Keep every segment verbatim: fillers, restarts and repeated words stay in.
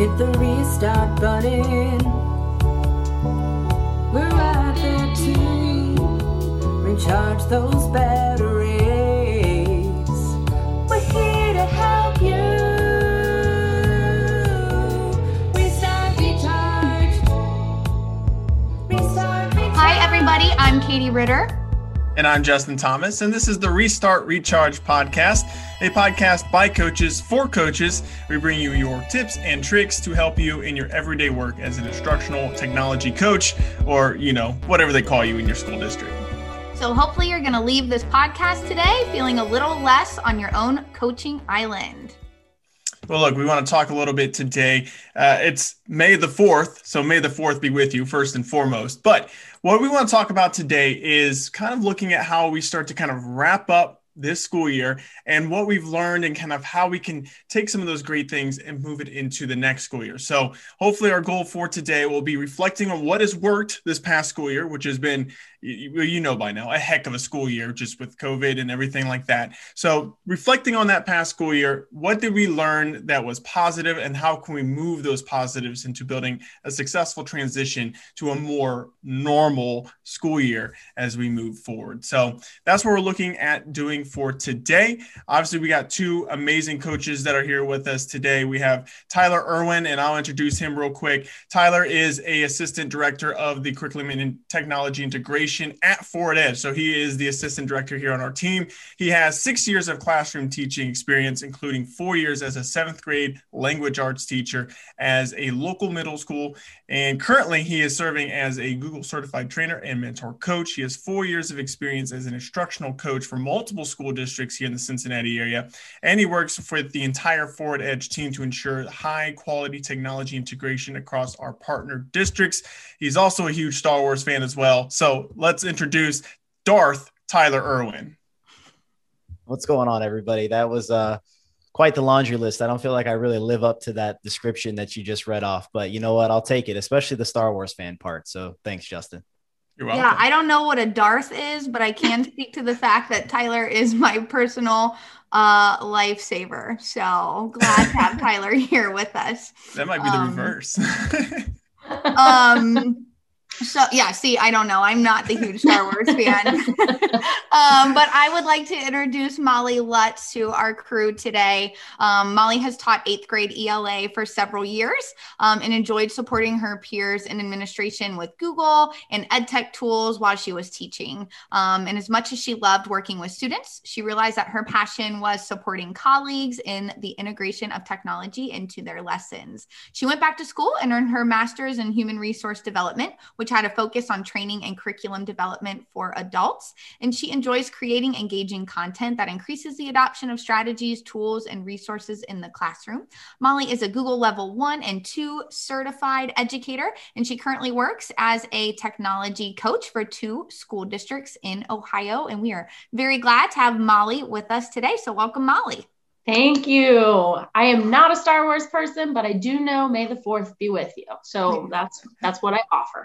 hit the restart button. We're right there to recharge those batteries. We're here to help you. Restart, recharge. Restart, recharge. Hi, everybody. I'm Katie Ritter. And I'm Justin Thomas, and this is the Restart Recharge podcast, a podcast by coaches for coaches. We bring you your tips and tricks to help you in your everyday work as an instructional technology coach, or, you know, whatever they call you in your school district. So hopefully you're going to leave this podcast today feeling a little less on your own coaching island. Well, look, we want to talk a little bit today. Uh, it's May the fourth, so May the fourth be with you first and foremost. But what we want to talk about today is kind of looking at how we start to kind of wrap up this school year and what we've learned and kind of how we can take some of those great things and move it into the next school year. So hopefully our goal for today will be reflecting on what has worked this past school year, which has been, you know by now, a heck of a school year just with COVID and everything like that. So reflecting on that past school year, what did we learn that was positive, and how can we move those positives into building a successful transition to a more normal school year as we move forward? So that's what we're looking at doing for today. Obviously, we got two amazing coaches that are here with us today. We have Tyler Irwin, and I'll introduce him real quick. Tyler is a assistant director of the curriculum and technology integration at Forward Edge. So he is the assistant director here on our team. He has six years of classroom teaching experience, including four years as a seventh grade language arts teacher as a local middle school. And currently he is serving as a Google certified trainer and mentor coach. He has four years of experience as an instructional coach for multiple school districts here in the Cincinnati area. And he works for the entire Forward Edge team to ensure high quality technology integration across our partner districts. He's also a huge Star Wars fan as well. So let's introduce Darth Tyler Irwin. What's going on, everybody? That was uh, quite the laundry list. I don't feel like I really live up to that description that you just read off, but you know what? I'll take it, especially the Star Wars fan part. So thanks, Justin. You're welcome. Yeah, I don't know what a Darth is, but I can speak to the fact that Tyler is my personal uh, lifesaver. So glad to have Tyler here with us. That might be the um, reverse. um. So yeah, see, I don't know. I'm not the huge Star Wars fan. um, but I would like to introduce Molly Lutz to our crew today. Um, Molly has taught eighth grade E L A for several years um, and enjoyed supporting her peers in administration with Google and EdTech tools while she was teaching. Um, and as much as she loved working with students, she realized that her passion was supporting colleagues in the integration of technology into their lessons. She went back to school and earned her master's in human resource development, which had a focus on training and curriculum development for adults. And she enjoys creating engaging content that increases the adoption of strategies, tools, and resources in the classroom. Molly is a Google level one and two certified educator, and she currently works as a technology coach for two school districts in Ohio. And we are very glad to have Molly with us today. So welcome, Molly. Thank you. I am not a Star Wars person, but I do know May the fourth be with you. So that's that's what I offer.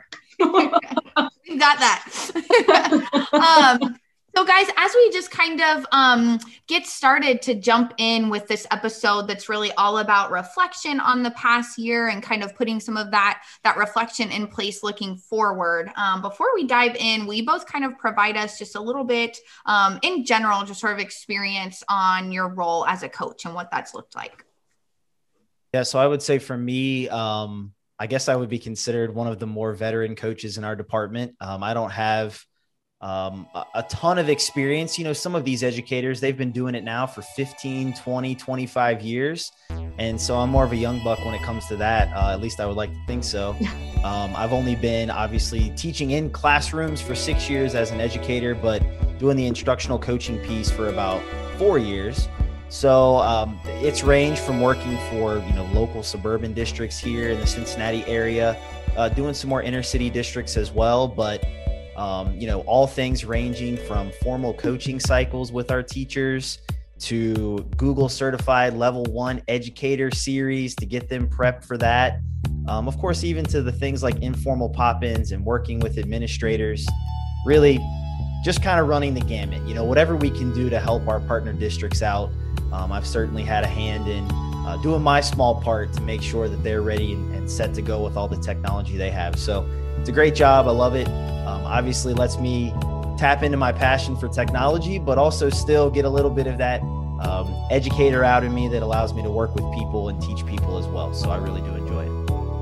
We got that. um, so guys, as we just kind of um, get started to jump in with this episode that's really all about reflection on the past year and kind of putting some of that, that reflection in place looking forward. Um, before we dive in, will you both kind of provide us just a little bit um, in general, just sort of experience on your role as a coach and what that's looked like? Yeah, so I would say for me, um, I guess I would be considered one of the more veteran coaches in our department. Um, I don't have um, a, a ton of experience. You know, some of these educators, they've been doing it now for fifteen, twenty, twenty-five years. And so I'm more of a young buck when it comes to that. Uh, at least I would like to think so. Um, I've only been obviously teaching in classrooms for six years as an educator, but doing the instructional coaching piece for about four years. So um, it's ranged from working for, you know, local suburban districts here in the Cincinnati area, uh, doing some more inner city districts as well. But, um, you know, all things ranging from formal coaching cycles with our teachers to Google certified level one educator series to get them prepped for that. Um, of course, even to the things like informal pop-ins and working with administrators, really just kind of running the gamut, you know, whatever we can do to help our partner districts out. Um, I've certainly had a hand in uh, doing my small part to make sure that they're ready and, and set to go with all the technology they have. So it's a great job. I love it. Um, obviously lets me tap into my passion for technology, but also still get a little bit of that um, educator out in me that allows me to work with people and teach people as well. So I really do enjoy it.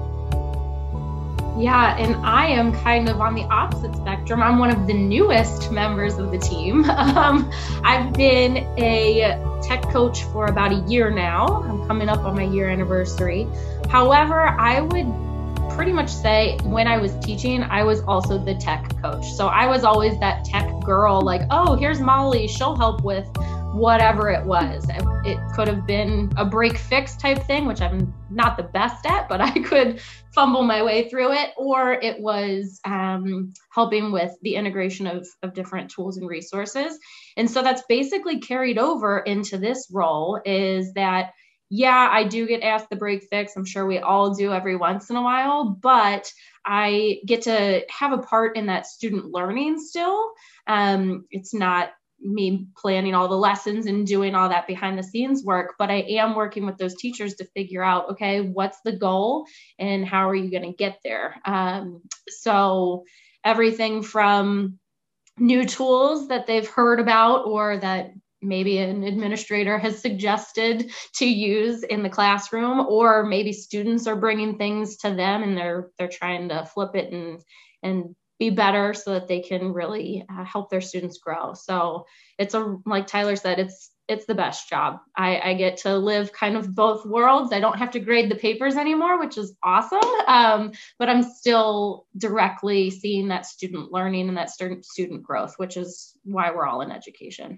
Yeah, and I am kind of on the opposite spectrum. I'm one of the newest members of the team. Um, I've been a tech coach for about a year now. I'm coming up on my year anniversary. However, I would pretty much say when I was teaching, I was also the tech coach. So I was always that tech girl, like, oh, here's Molly, she'll help with whatever it was. It could have been a break fix type thing, which I'm not the best at, but I could fumble my way through it. Or it was um, helping with the integration of, of different tools and resources. And so that's basically carried over into this role, is that, yeah, I do get asked the break fix. I'm sure we all do every once in a while, but I get to have a part in that student learning still. Um, it's not me planning all the lessons and doing all that behind the scenes work, but I am working with those teachers to figure out, okay, what's the goal and how are you going to get there? Um, so everything from new tools that they've heard about or that maybe an administrator has suggested to use in the classroom, or maybe students are bringing things to them and they're they're trying to flip it and and be better so that they can really uh, help their students grow. So it's a, like Tyler said, it's it's the best job. I, I get to live kind of both worlds. I don't have to grade the papers anymore, which is awesome. Um, but I'm still directly seeing that student learning and that student student growth, which is why we're all in education.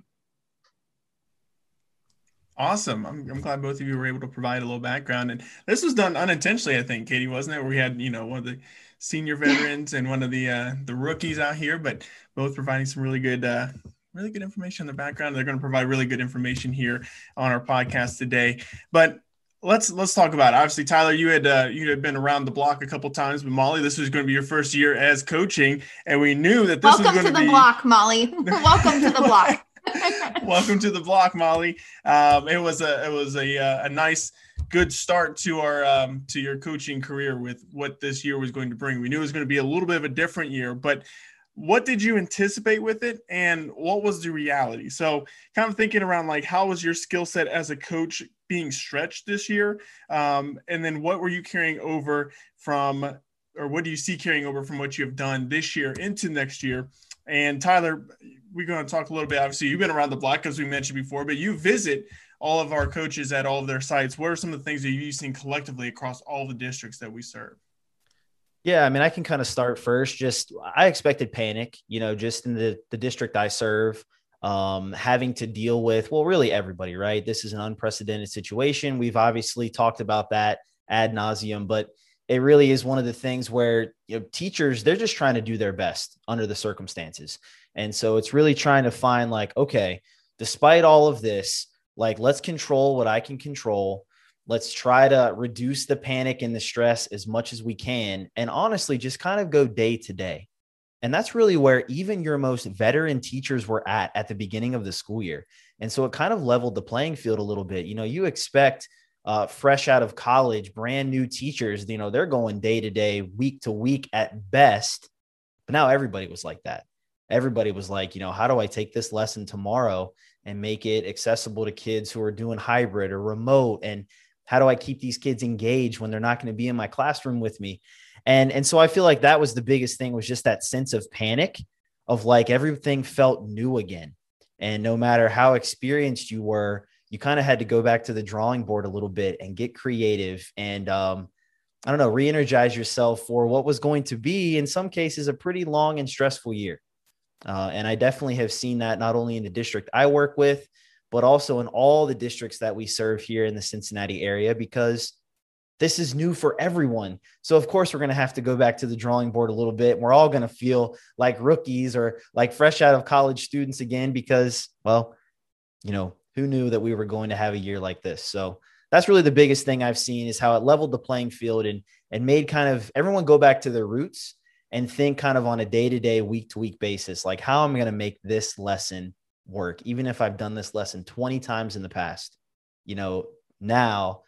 Awesome. I'm, I'm glad both of you were able to provide a little background. And this was done unintentionally, I think, Katie, wasn't it? Where we had, you know, one of the senior veterans and one of the uh, the rookies out here, but both providing some really good, uh, really good information in the background. They're going to provide really good information here on our podcast today. But let's let's talk about it. Obviously, Tyler, you had uh, you had been around the block a couple times, but Molly, this was going to be your first year as coaching, and we knew that this Welcome was going to to the be block, Molly. Welcome to the block. Welcome to the block, Molly. Um, it was a it was a uh, a nice, good start to our um, to your coaching career with what this year was going to bring. We knew it was going to be a little bit of a different year, but what did you anticipate with it, and what was the reality? So, kind of thinking around, like, how was your skill set as a coach being stretched this year, um, and then what were you carrying over from, or what do you see carrying over from what you have done this year into next year? And Tyler, we're going to talk a little bit. Obviously, you've been around the block, as we mentioned before, but you visit all of our coaches at all of their sites. What are some of the things that you've seen collectively across all the districts that we serve? Yeah, I mean, I can kind of start first. Just I expected panic, you know, just in the, the district I serve, um, having to deal with, well, really everybody, right? This is an unprecedented situation. We've obviously talked about that ad nauseum, but it really is one of the things where, you know, teachers, they're just trying to do their best under the circumstances. And so it's really trying to find, like, okay, despite all of this, like, let's control what I can control. Let's try to reduce the panic and the stress as much as we can. And honestly, just kind of go day to day. And that's really where even your most veteran teachers were at at the beginning of the school year. And so it kind of leveled the playing field a little bit. You know, you expect Uh, fresh out of college, brand new teachers, you know, they're going day to day, week to week at best. But now everybody was like that. Everybody was like, you know, how do I take this lesson tomorrow and make it accessible to kids who are doing hybrid or remote? And how do I keep these kids engaged when they're not going to be in my classroom with me? And, and so I feel like that was the biggest thing, was just that sense of panic of, like, everything felt new again. And no matter how experienced you were, you kind of had to go back to the drawing board a little bit and get creative and, um, I don't know, re-energize yourself for what was going to be, in some cases, a pretty long and stressful year. Uh, and I definitely have seen that not only in the district I work with, but also in all the districts that we serve here in the Cincinnati area, because this is new for everyone. So of course we're going to have to go back to the drawing board a little bit. We're all going to feel like rookies or like fresh out of college students again, because, well, you know, who knew that we were going to have a year like this? So that's really the biggest thing I've seen, is how it leveled the playing field and, and made kind of everyone go back to their roots and think kind of on a day-to-day, week-to-week basis, like, how am I going to make this lesson work? Even if I've done this lesson twenty times in the past, you know, now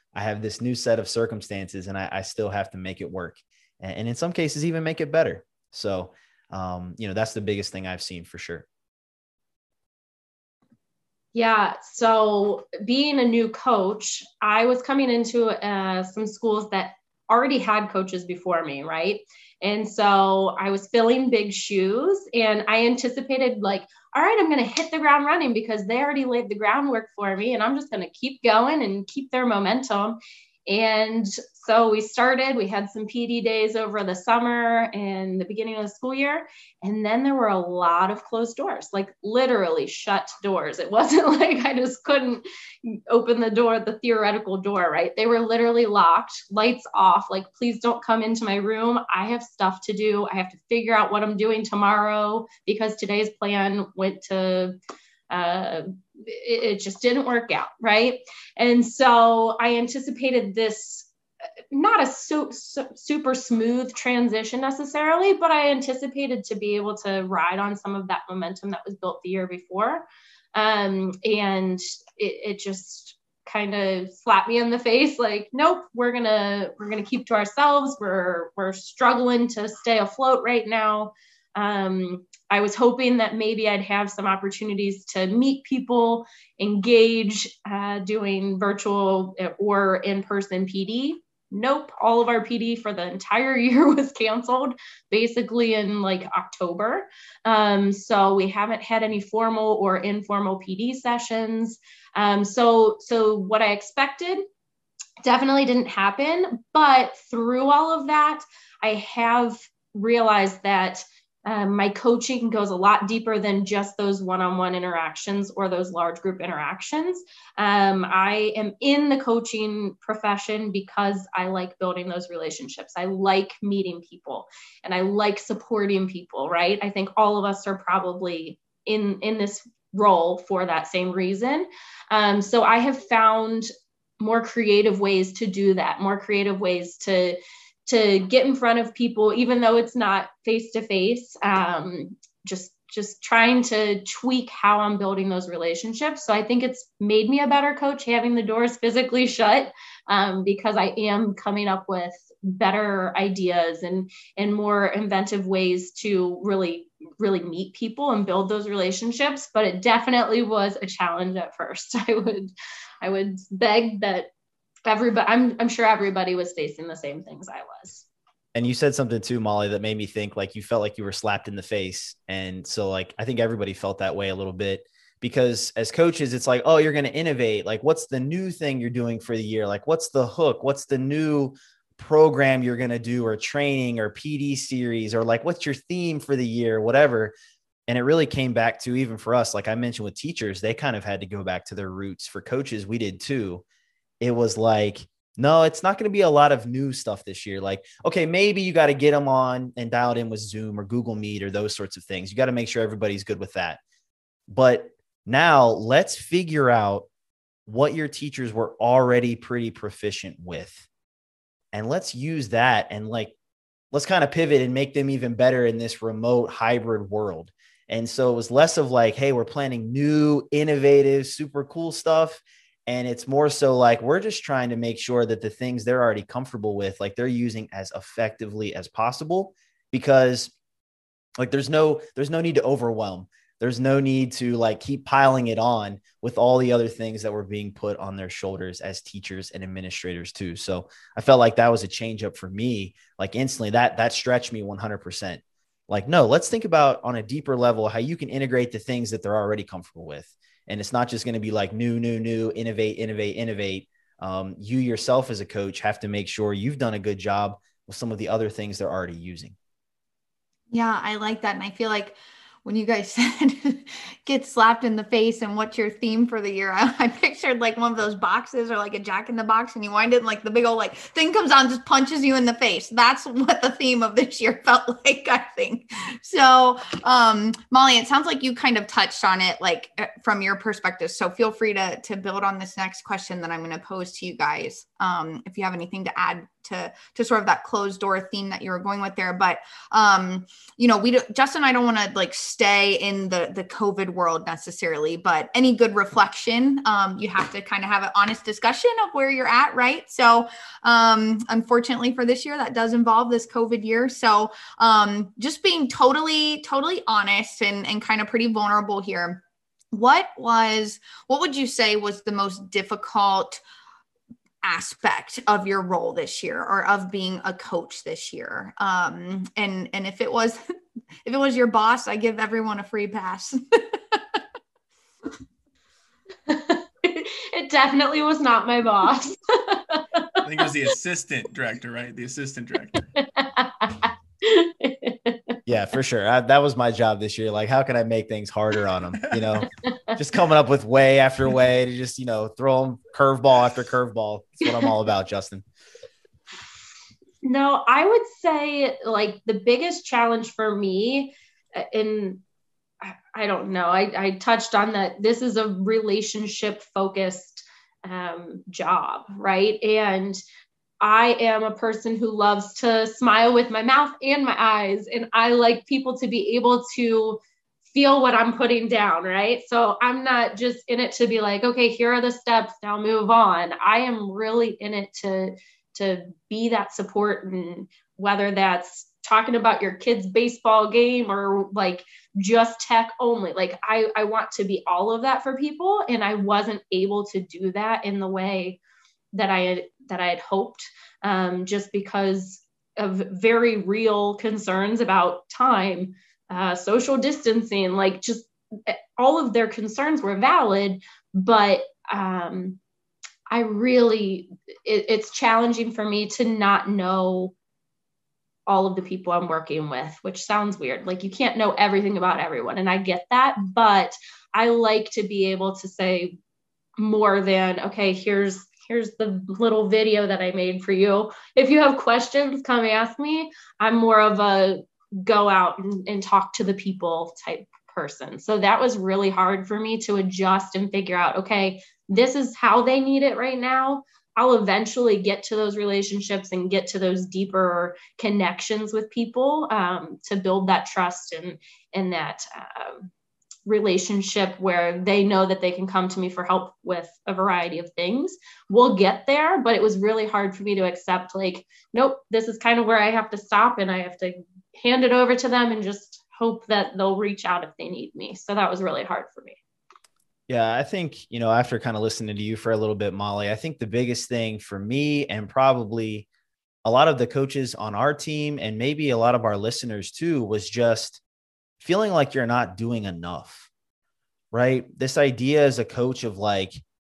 I have this new set of circumstances and I, I still have to make it work. And, and in some cases, even make it better. So, um, you know, that's the biggest thing I've seen for sure. Yeah. So being a new coach, I was coming into uh, some schools that already had coaches before me. Right. And so I was filling big shoes and I anticipated like, all right, I'm going to hit the ground running because they already laid the groundwork for me and I'm just going to keep going and keep their momentum. And so we started, we had some P D days over the summer and the beginning of the school year. And then there were a lot of closed doors, like literally shut doors. It wasn't like I just couldn't open the door, the theoretical door, right? They were literally locked, lights off, like, please don't come into my room. I have stuff to do. I have to figure out what I'm doing tomorrow because today's plan went to uh, it, it just didn't work out. Right. And so I anticipated this, not a su- su- super smooth transition necessarily, but I anticipated to be able to ride on some of that momentum that was built the year before. Um, and it, it just kind of slapped me in the face. Like, nope, we're going to, we're going to keep to ourselves. We're, we're struggling to stay afloat right now. Um, I was hoping that maybe I'd have some opportunities to meet people, engage, uh, doing virtual or in-person P D. Nope. All of our P D for the entire year was canceled basically in like October. Um, so we haven't had any formal or informal P D sessions. Um, so, so what I expected definitely didn't happen, but through all of that, I have realized that Um, my coaching goes a lot deeper than just those one-on-one interactions or those large group interactions. Um, I am in the coaching profession because I like building those relationships. I like meeting people and I like supporting people, right? I think all of us are probably in, in this role for that same reason. Um, so I have found more creative ways to do that, more creative ways to to get in front of people, even though it's not face-to-face, um, just, just trying to tweak how I'm building those relationships. So I think it's made me a better coach having the doors physically shut, um, because I am coming up with better ideas and, and more inventive ways to really, really meet people and build those relationships. But it definitely was a challenge at first. I would, I would beg that everybody, I'm, I'm sure everybody was facing the same things I was. And you said something too, Molly, that made me think like you felt like you were slapped in the face. And so like, I think everybody felt that way a little bit because as coaches, it's like, oh, you're going to innovate. Like, what's the new thing you're doing for the year? Like, what's the hook? What's the new program you're going to do or training or P D series or like, what's your theme for the year, whatever. And it really came back to, even for us, like I mentioned with teachers, they kind of had to go back to their roots. For coaches, we did too. It was like, no, it's not going to be a lot of new stuff this year. Like, okay, maybe you got to get them on and dialed in with Zoom or Google Meet or those sorts of things. You got to make sure everybody's good with that. But now let's figure out what your teachers were already pretty proficient with. And let's use that and like, let's kind of pivot and make them even better in this remote hybrid world. And so it was less of like, hey, we're planning new, innovative, super cool stuff. And it's more so like, we're just trying to make sure that the things they're already comfortable with, like they're using as effectively as possible, because like, there's no, there's no need to overwhelm. There's no need to like keep piling it on with all the other things that were being put on their shoulders as teachers and administrators too. So I felt like that was a change up for me. Like instantly that, that stretched me one hundred percent. Like, no, let's think about on a deeper level, how you can integrate the things that they're already comfortable with. And it's not just going to be like new, new, new, innovate, innovate, innovate. Um, you yourself as a coach have to make sure you've done a good job with some of the other things they're already using. Yeah, I like that. And I feel like when you guys said get slapped in the face and what's your theme for the year, I, I pictured like one of those boxes or like a Jack in the Box, and you wind it and like the big old like thing comes out and just punches you in the face. That's what the theme of this year felt like, I think. So um, Molly, it sounds like you kind of touched on it like from your perspective. So feel free to, to build on this next question that I'm going to pose to you guys. Um, if you have anything to add to, to sort of that closed door theme that you were going with there. But, um, you know, we, do, Justin, I don't want to like stay in the, the COVID world necessarily, but any good reflection, um, you have to kind of have an honest discussion of where you're at. Right. So, um, unfortunately for this year, that does involve this COVID year. So, um, just being totally, totally honest and, and kind of pretty vulnerable here. What was, what would you say was the most difficult aspect of your role this year or of being a coach this year? Um, and, and if it was, if it was your boss, I give everyone a free pass. It definitely was not my boss. I think it was the assistant director, right? The assistant director. Yeah, for sure. I, that was my job this year. Like, how can I make things harder on them? You know, just coming up with way after way to just, you know, throw them curveball after curveball. That's what I'm all about, Justin. No, I would say like the biggest challenge for me, and I don't know, I, I touched on that. This is a relationship focused um, job, right? And I am a person who loves to smile with my mouth and my eyes, and I like people to be able to feel what I'm putting down, right? So I'm not just in it to be like, okay, here are the steps, now move on. I am really in it to, to be that support, and whether that's talking about your kid's baseball game or like just tech only, like I, I want to be all of that for people. And I wasn't able to do that in the way that I had, that I had hoped, um, just because of very real concerns about time, uh, social distancing, like just all of their concerns were valid, but um, I really, it, it's challenging for me to not know all of the people I'm working with, which sounds weird. Like you can't know everything about everyone. And I get that, but I like to be able to say more than, okay, here's, here's the little video that I made for you. If you have questions, come ask me. I'm more of a go out and, and talk to the people type person. So that was really hard for me to adjust and figure out, okay, this is how they need it right now. I'll eventually get to those relationships and get to those deeper connections with people, um, to build that trust and, and that, um, relationship where they know that they can come to me for help with a variety of things. We'll get there, but it was really hard for me to accept, like, nope, this is kind of where I have to stop and I have to hand it over to them and just hope that they'll reach out if they need me. So that was really hard for me. Yeah, I think, you know, after kind of listening to you for a little bit, Molly, I think the biggest thing for me and probably a lot of the coaches on our team and maybe a lot of our listeners too was just feeling like you're not doing enough, right? This idea as a coach of like,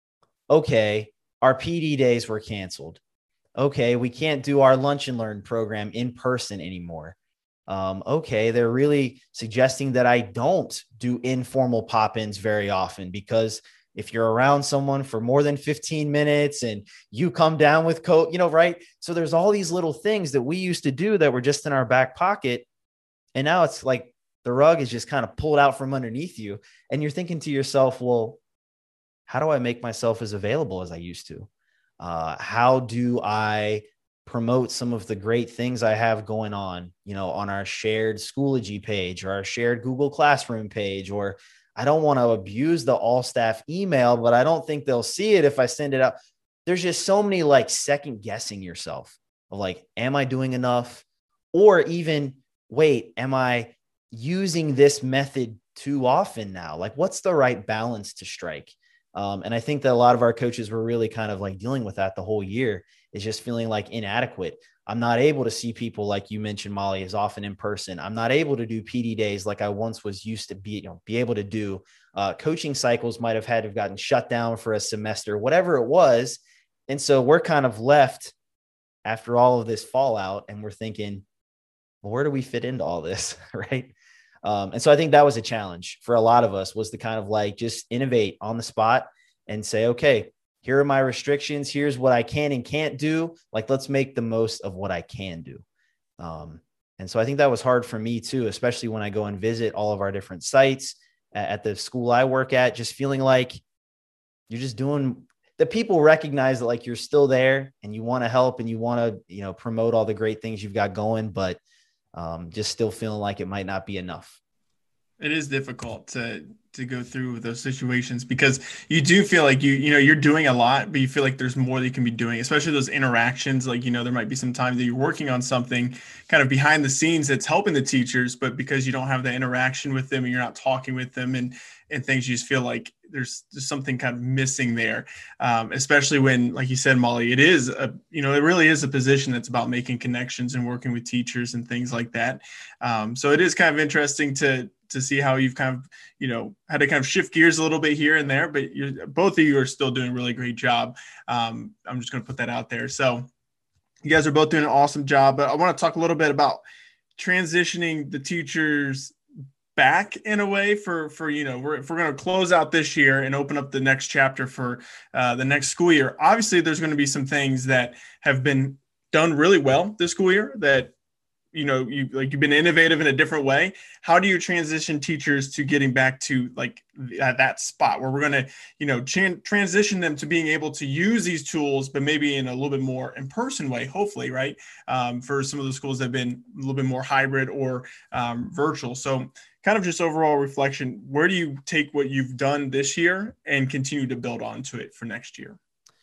okay, our P D days were canceled. Okay, we can't do our lunch and learn program in person anymore. Um, okay, they're really suggesting that I don't do informal pop-ins very often, because if you're around someone for more than fifteen minutes and you come down with coat, you know, right? So there's all these little things that we used to do that were just in our back pocket. And now it's like the rug is just kind of pulled out from underneath you. And you're thinking to yourself, well, how do I make myself as available as I used to? Uh, how do I promote some of the great things I have going on, you know, on our shared Schoology page or our shared Google Classroom page? Or I don't want to abuse the all staff email, but I don't think they'll see it if I send it out. There's just so many like second guessing yourself of like, am I doing enough? Or even, wait, am I using this method too often now? Like, what's the right balance to strike? Um, and I think that a lot of our coaches were really kind of like dealing with that the whole year, is just feeling like inadequate. I'm not able to see people like you mentioned, Molly, as often in person. I'm not able to do P D days like I once was used to be, you know, be able to do. Uh, coaching cycles might have had to have gotten shut down for a semester, whatever it was. And so we're kind of left after all of this fallout and we're thinking, well, where do we fit into all this? Right. Um, and so I think that was a challenge for a lot of us, was to kind of like just innovate on the spot and say, okay, here are my restrictions. Here's what I can and can't do. Like, let's make the most of what I can do. Um, and so I think that was hard for me too, especially when I go and visit all of our different sites at, at the school I work at, just feeling like you're just doing, that people recognize that like you're still there and you want to help and you want to, you know, promote all the great things you've got going, but um, just still feeling like it might not be enough. It is difficult to to go through those situations because you do feel like you you know you're doing a lot, but you feel like there's more that you can be doing, especially those interactions. Like, you know, there might be some time that you're working on something kind of behind the scenes that's helping the teachers, but because you don't have the interaction with them and you're not talking with them and and things, you just feel like there's there's something kind of missing there. Um, especially when, like you said, Molly, it is a you know it really is a position that's about making connections and working with teachers and things like that. Um, so it is kind of interesting to to see how you've kind of, you know, had to kind of shift gears a little bit here and there, but you're, both of you are still doing a really great job. Um, I'm just going to put that out there. So you guys are both doing an awesome job, but I want to talk a little bit about transitioning the teachers back in a way for, for, you know, we're, if we're going to close out this year and open up the next chapter for uh, the next school year, obviously there's going to be some things that have been done really well this school year that, you know, you like you've been innovative in a different way. How do you transition teachers to getting back to like th- that spot where we're going to, you know, tran- transition them to being able to use these tools, but maybe in a little bit more in-person way, hopefully, right? Um, for some of the schools that have been a little bit more hybrid or um, virtual. So kind of just overall reflection, where do you take what you've done this year and continue to build onto it for next year?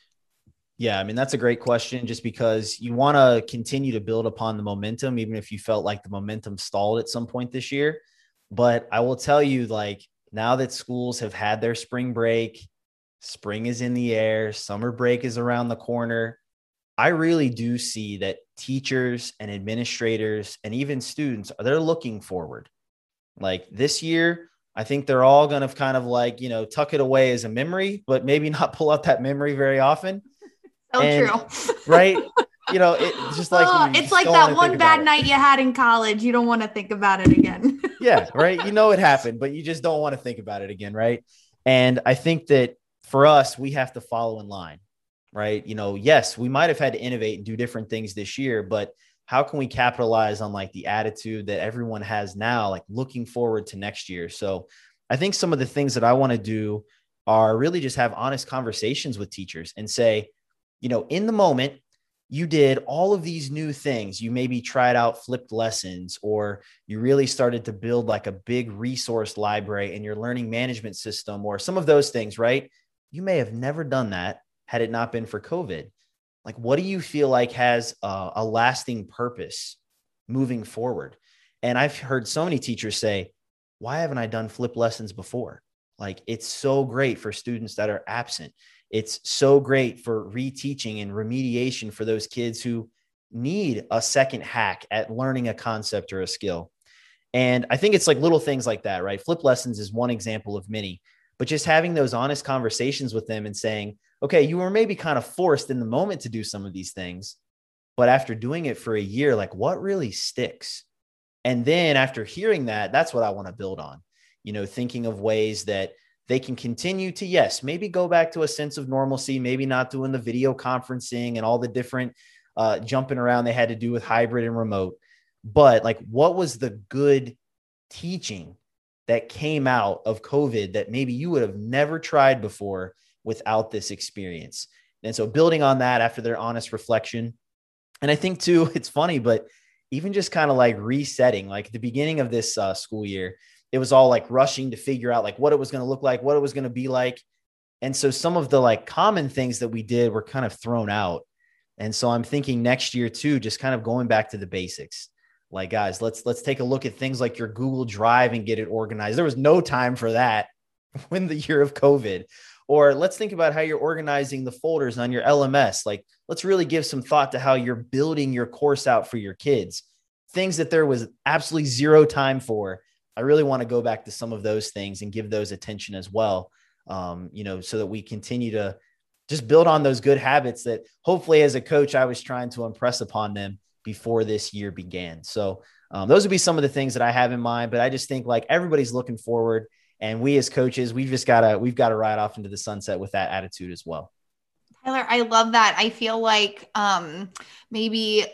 Yeah, I mean, that's a great question just because you want to continue to build upon the momentum, even if you felt like the momentum stalled at some point this year. But I will tell you, like, now that schools have had their spring break, spring is in the air, summer break is around the corner, I really do see that teachers and administrators and even students, they're looking forward. Like this year, I think they're all going to kind of like, you know, tuck it away as a memory, but maybe not pull out that memory very often. So and, true. Right? You know, it's just like, oh, you it's just like don't that wanna one think bad about it. night you had in college. You don't want to think about it again. Yeah. Right. You know, it happened, but you just don't want to think about it again. Right. And I think that for us, we have to follow in line, right? You know, yes, we might've had to innovate and do different things this year, but how can we capitalize on like the attitude that everyone has now, like looking forward to next year? So I think some of the things that I want to do are really just have honest conversations with teachers and say, you know, in the moment, you did all of these new things. You maybe tried out flipped lessons, or you really started to build like a big resource library in your learning management system, or some of those things, right? You may have never done that had it not been for COVID. Like, what do you feel like has a, a lasting purpose moving forward? And I've heard so many teachers say, why haven't I done flip lessons before? Like, it's so great for students that are absent. It's so great for reteaching and remediation for those kids who need a second hack at learning a concept or a skill. And I think it's like little things like that, right? Flip lessons is one example of many, but just having those honest conversations with them and saying, okay, you were maybe kind of forced in the moment to do some of these things, but after doing it for a year, like what really sticks? And then after hearing that, that's what I want to build on, you know, thinking of ways that they can continue to, yes, maybe go back to a sense of normalcy, maybe not doing the video conferencing and all the different uh, jumping around they had to do with hybrid and remote. But like, what was the good teaching that came out of COVID that maybe you would have never tried before without this experience? And so building on that after their honest reflection. And I think too, it's funny, but even just kind of like resetting, like at the beginning of this uh, school year, it was all like rushing to figure out like what it was going to look like, what it was going to be like. And so some of the like common things that we did were kind of thrown out. And so I'm thinking next year too, just kind of going back to the basics. Like, guys, let's, let's take a look at things like your Google Drive and get it organized. There was no time for that when the year of COVID. Or let's think about how you're organizing the folders on your L M S. Like, let's really give some thought to how you're building your course out for your kids. Things that there was absolutely zero time for. I really want to go back to some of those things and give those attention as well, um, you know, so that we continue to just build on those good habits that hopefully as a coach, I was trying to impress upon them before this year began. So um, those would be some of the things that I have in mind, but I just think like everybody's looking forward, and we as coaches, we've just got to, we've got to ride off into the sunset with that attitude as well. Tyler, I love that. I feel like um, maybe like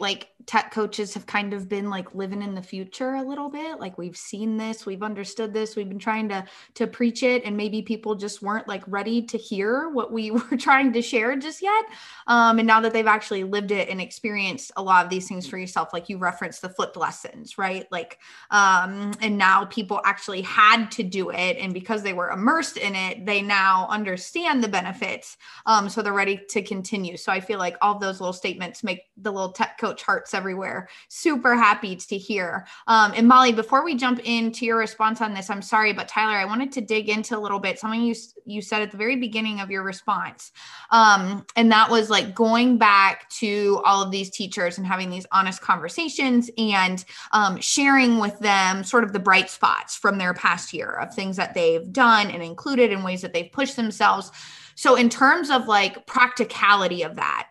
tech coaches have kind of been like living in the future a little bit. Like we've seen this, we've understood this, we've been trying to to preach it, and maybe people just weren't like ready to hear what we were trying to share just yet. Um, and now that they've actually lived it and experienced a lot of these things for yourself, like you referenced the flipped lessons, right? Like, um, and now people actually had to do it, and because they were immersed in it, they now understand the benefits. Um, so they're ready to continue. So I feel like all of those little statements make the little tech coach hearts everywhere super happy to hear. Um, and Molly, before we jump into your response on this, I'm sorry, but Tyler, I wanted to dig into a little bit something you you said at the very beginning of your response, um, and that was like going back to all of these teachers and having these honest conversations and um, sharing with them sort of the bright spots from their past year of things that they've done and included in ways that they've pushed themselves. So in terms of like practicality of that,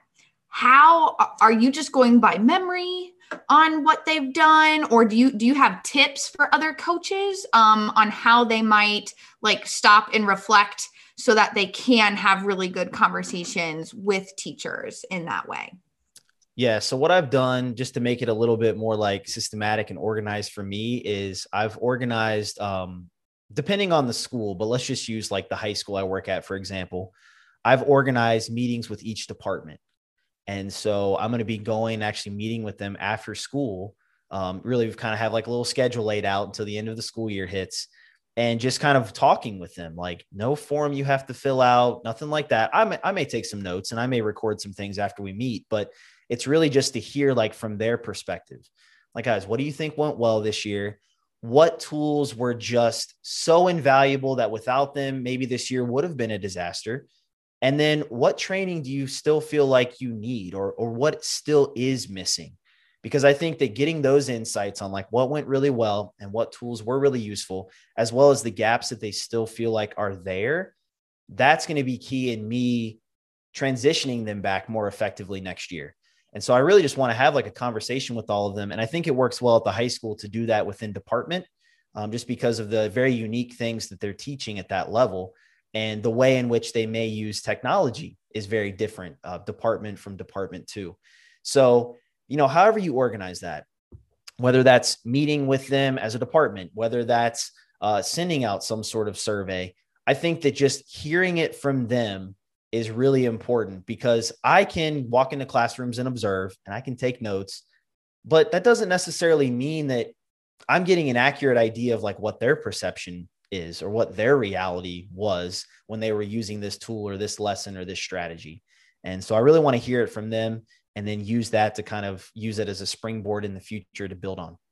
how are you just going by memory on what they've done, or do you do you have tips for other coaches um, on how they might like stop and reflect so that they can have really good conversations with teachers in that way? Yeah. So what I've done just to make it a little bit more like systematic and organized for me is I've organized, um, depending on the school, but let's just use like the high school I work at, for example. I've organized meetings with each department. And so I'm going to be going, actually meeting with them after school. Um, really, we've kind of have like a little schedule laid out until the end of the school year hits, and just kind of talking with them, like no form you have to fill out, nothing like that. I may, I may take some notes and I may record some things after we meet, but it's really just to hear like from their perspective, like, guys, what do you think went well this year? What tools were just so invaluable that without them, maybe this year would have been a disaster? And then what training do you still feel like you need, or, or what still is missing? Because I think that getting those insights on like what went really well and what tools were really useful, as well as the gaps that they still feel like are there, that's going to be key in me transitioning them back more effectively next year. And so I really just want to have like a conversation with all of them. And I think it works well at the high school to do that within department, um, just because of the very unique things that they're teaching at that level. And the way in which they may use technology is very different, uh, department from department too. So, you know, however you organize that, whether that's meeting with them as a department, whether that's uh, sending out some sort of survey, I think that just hearing it from them is really important, because I can walk into classrooms and observe and I can take notes, but that doesn't necessarily mean that I'm getting an accurate idea of like what their perception is or what their reality was when they were using this tool or this lesson or this strategy. And so I really want to hear it from them and then use that to kind of use it as a springboard in the future to build on.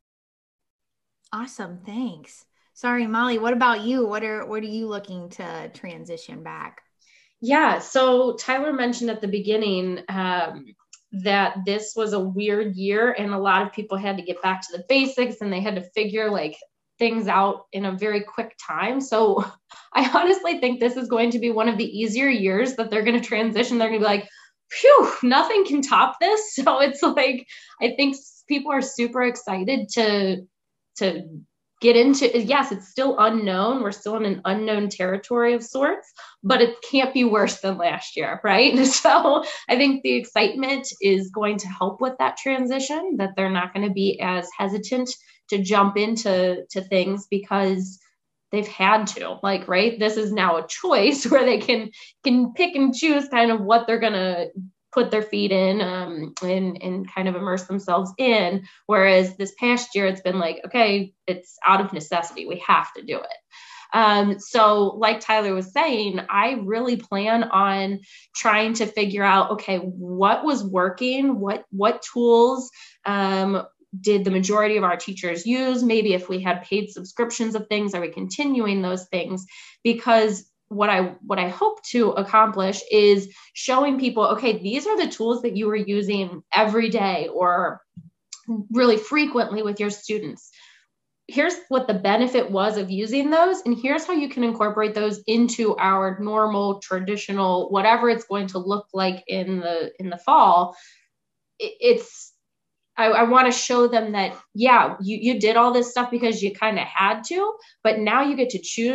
Awesome. Thanks. Sorry, Molly, what about you? What are, what are you looking to transition back? Yeah. So Tyler mentioned at the beginning um, that this was a weird year and a lot of people had to get back to the basics and they had to figure like things out in a very quick time. So I honestly think this is going to be one of the easier years that they're going to transition. They're going to be like, phew, nothing can top this. So it's like, I think people are super excited to, to get into, yes, it's still unknown. We're still in an unknown territory of sorts, but it can't be worse than last year, right? So I think the excitement is going to help with that transition, that they're not going to be as hesitant to jump into to things because they've had to, like, right? This is now a choice where they can can pick and choose kind of what they're going to put their feet in um, and, and kind of immerse themselves in. Whereas this past year, it's been like, okay, it's out of necessity. We have to do it. Um, so like Tyler was saying, I really plan on trying to figure out, okay, what was working, what, what tools, um, did the majority of our teachers use? Maybe if we had paid subscriptions of things, are we continuing those things? Because what I what I hope to accomplish is showing people, okay, these are the tools that you were using every day or really frequently with your students. Here's what the benefit was of using those, and here's how you can incorporate those into our normal, traditional, whatever it's going to look like in the in the fall. It, it's I, I want to show them that, yeah, you, you did all this stuff because you kind of had to, but now you get to choose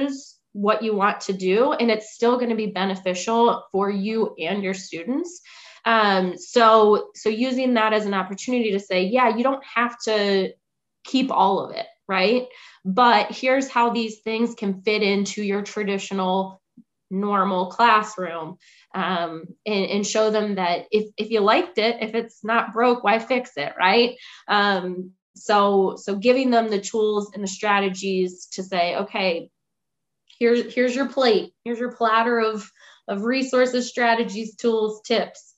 what you want to do, and it's still going to be beneficial for you and your students. Um, so, so using that as an opportunity to say, yeah, you don't have to keep all of it, right? But here's how these things can fit into your traditional normal classroom, um, and, and show them that if, if you liked it, if it's not broke, why fix it, right? Um, so, so giving them the tools and the strategies to say, okay, here's, here's your plate, here's your platter of, of resources, strategies, tools, tips.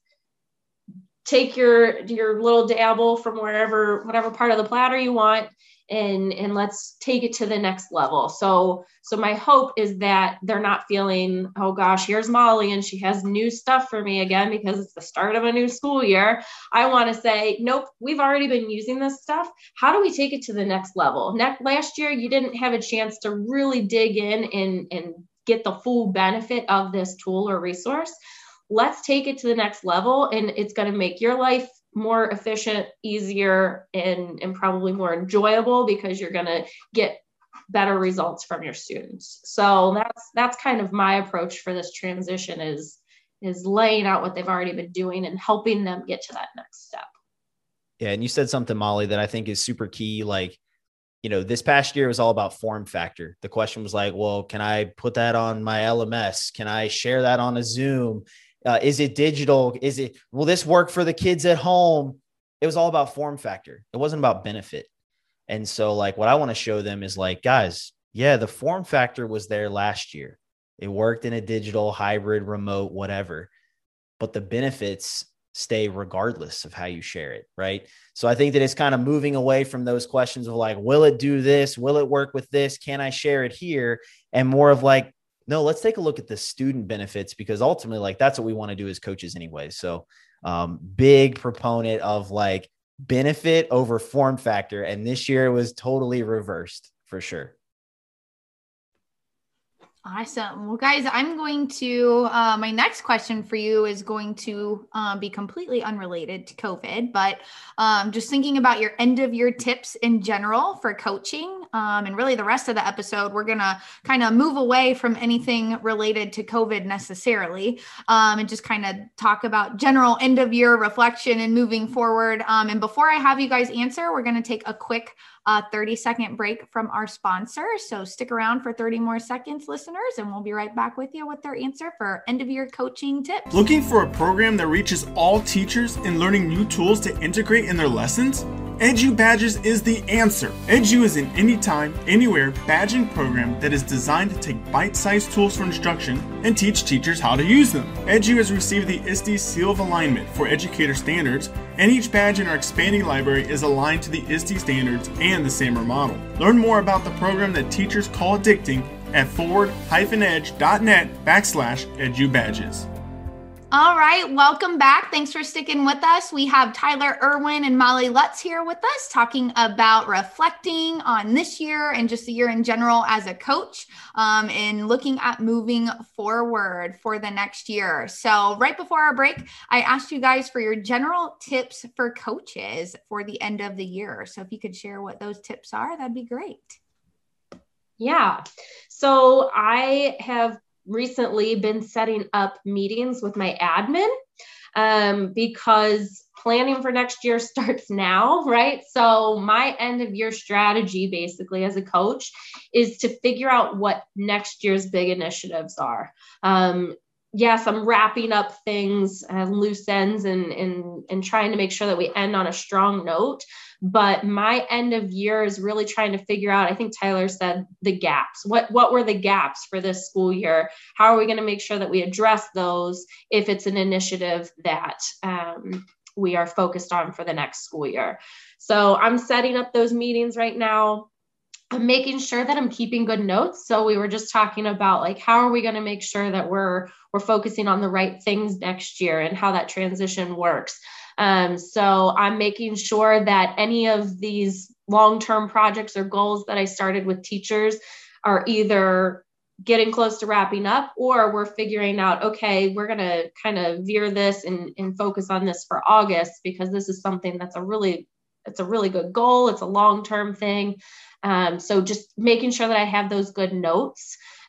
Take your, your little dabble from wherever, whatever part of the platter you want, and, and let's take it to the next level. So, so my hope is that they're not feeling, oh gosh, here's Molly and she has new stuff for me again, because it's the start of a new school year. I want to say, nope, we've already been using this stuff. How do we take it to the next level? Next, last year, you didn't have a chance to really dig in and, and get the full benefit of this tool or resource. Let's take it to the next level, and it's going to make your life more efficient, easier, and, and probably more enjoyable, because you're going to get better results from your students. So that's, that's kind of my approach for this transition, is, is laying out what they've already been doing and helping them get to that next step. Yeah. And you said something, Molly, that I think is super key. Like, you know, this past year was all about form factor. The question was like, well, can I put that on my L M S? Can I share that on a Zoom? Uh, is it digital? Is it, will this work for the kids at home? It was all about form factor. It wasn't about benefit. And so like, what I want to show them is like, guys, yeah, the form factor was there last year. It worked in a digital, hybrid, remote, whatever, but the benefits stay regardless of how you share it. Right. So I think that it's kind of moving away from those questions of like, will it do this? Will it work with this? Can I share it here? And more of like, no, let's take a look at the student benefits, because ultimately, like, that's what we want to do as coaches anyway. So um, big proponent of like benefit over form factor. And this year it was totally reversed for sure. Awesome. Well, guys, I'm going to, uh, my next question for you is going to uh, be completely unrelated to COVID, but um, just thinking about your end of year tips in general for coaching, um, and really the rest of the episode, we're going to kind of move away from anything related to COVID necessarily, um, and just kind of talk about general end of year reflection and moving forward. Um, and before I have you guys answer, we're going to take a quick uh, thirty second break from our sponsor. So stick around for thirty more seconds, listeners, and we'll be right back with you with their answer for end of year coaching tips. Looking for a program that reaches all teachers in learning new tools to integrate in their lessons? Edu Badges is the answer. Edu is an anytime, anywhere badging program that is designed to take bite-sized tools for instruction and teach teachers how to use them. Edu has received the I S T E Seal of Alignment for educator standards, and each badge in our expanding library is aligned to the I S T E standards and the SAMR model. Learn more about the program that teachers call addicting at forward-edge.net backslash Edu Badges. All right, welcome back. Thanks for sticking with us. We have Tyler Irwin and Molly Lutz here with us talking about reflecting on this year and just the year in general as a coach, um, and looking at moving forward for the next year. So right before our break, I asked you guys for your general tips for coaches for the end of the year. So if you could share what those tips are, that'd be great. Yeah. So I have recently been setting up meetings with my admin, um, because planning for next year starts now, right? So my end of year strategy basically as a coach is to figure out what next year's big initiatives are. Um, yes, I'm wrapping up things, uh, loose ends, and, and, and trying to make sure that we end on a strong note. But my end of year is really trying to figure out, I think Tyler said the gaps. What, what were the gaps for this school year? How are we going to make sure that we address those if it's an initiative that um, we are focused on for the next school year? So I'm setting up those meetings right now. I'm making sure that I'm keeping good notes. So we were just talking about like, how are we going to make sure that we're, we're focusing on the right things next year and how that transition works. Um, so I'm making sure that any of these long-term projects or goals that I started with teachers are either getting close to wrapping up, or we're figuring out, okay, we're going to kind of veer this and, and focus on this for August, because this is something that's a really, it's a really good goal. It's a long-term thing. Um, so just making sure that I have those good notes.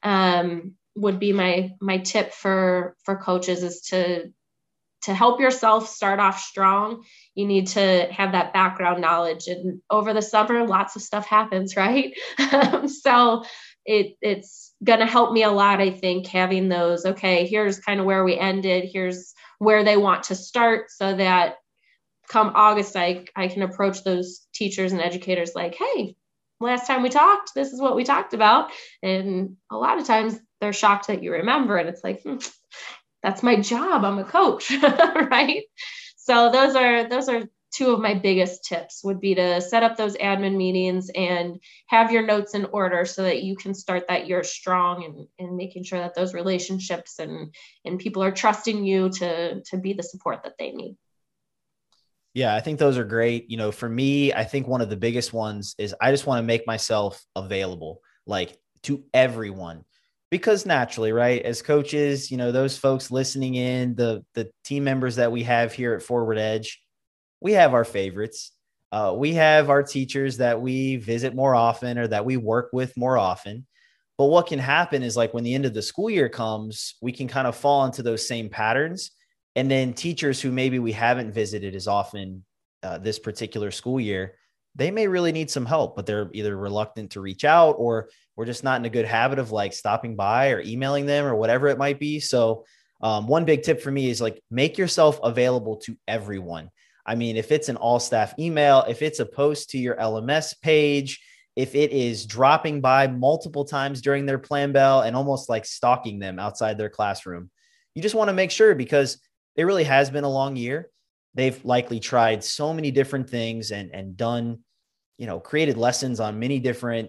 um, would be my my tip for for coaches is to to help yourself start off strong. You need to have that background knowledge, and over the summer lots of stuff happens, right? So it it's going to help me a lot, I think, having those, okay, here's kind of where we ended, here's where they want to start, so that come August I I can approach those teachers and educators like, hey, last time we talked, this is what we talked about. And a lot of times they're shocked that you remember, and it's like, hmm, that's my job. I'm a coach, right? So those are, those are two of my biggest tips, would be to set up those admin meetings and have your notes in order so that you can start that year strong, and, and making sure that those relationships and, and people are trusting you to, to be the support that they need. Yeah, I think those are great. You know, for me, I think one of the biggest ones is I just want to make myself available, like, to everyone. Because naturally, right, as coaches, you know, those folks listening in, the the team members that we have here at Forward Edge, we have our favorites. Uh, we have our teachers that we visit more often or that we work with more often. But what can happen is, like, when the end of the school year comes, we can kind of fall into those same patterns. And then teachers who maybe we haven't visited as often uh, this particular school year, they may really need some help, but they're either reluctant to reach out, or we're just not in a good habit of like stopping by or emailing them or whatever it might be. So um, one big tip for me is, like, make yourself available to everyone. I mean, if it's an all staff email, if it's a post to your L M S page, if it is dropping by multiple times during their plan bell and almost like stalking them outside their classroom, you just want to make sure, because it really has been a long year. They've likely tried so many different things and, and done, you know, created lessons on many different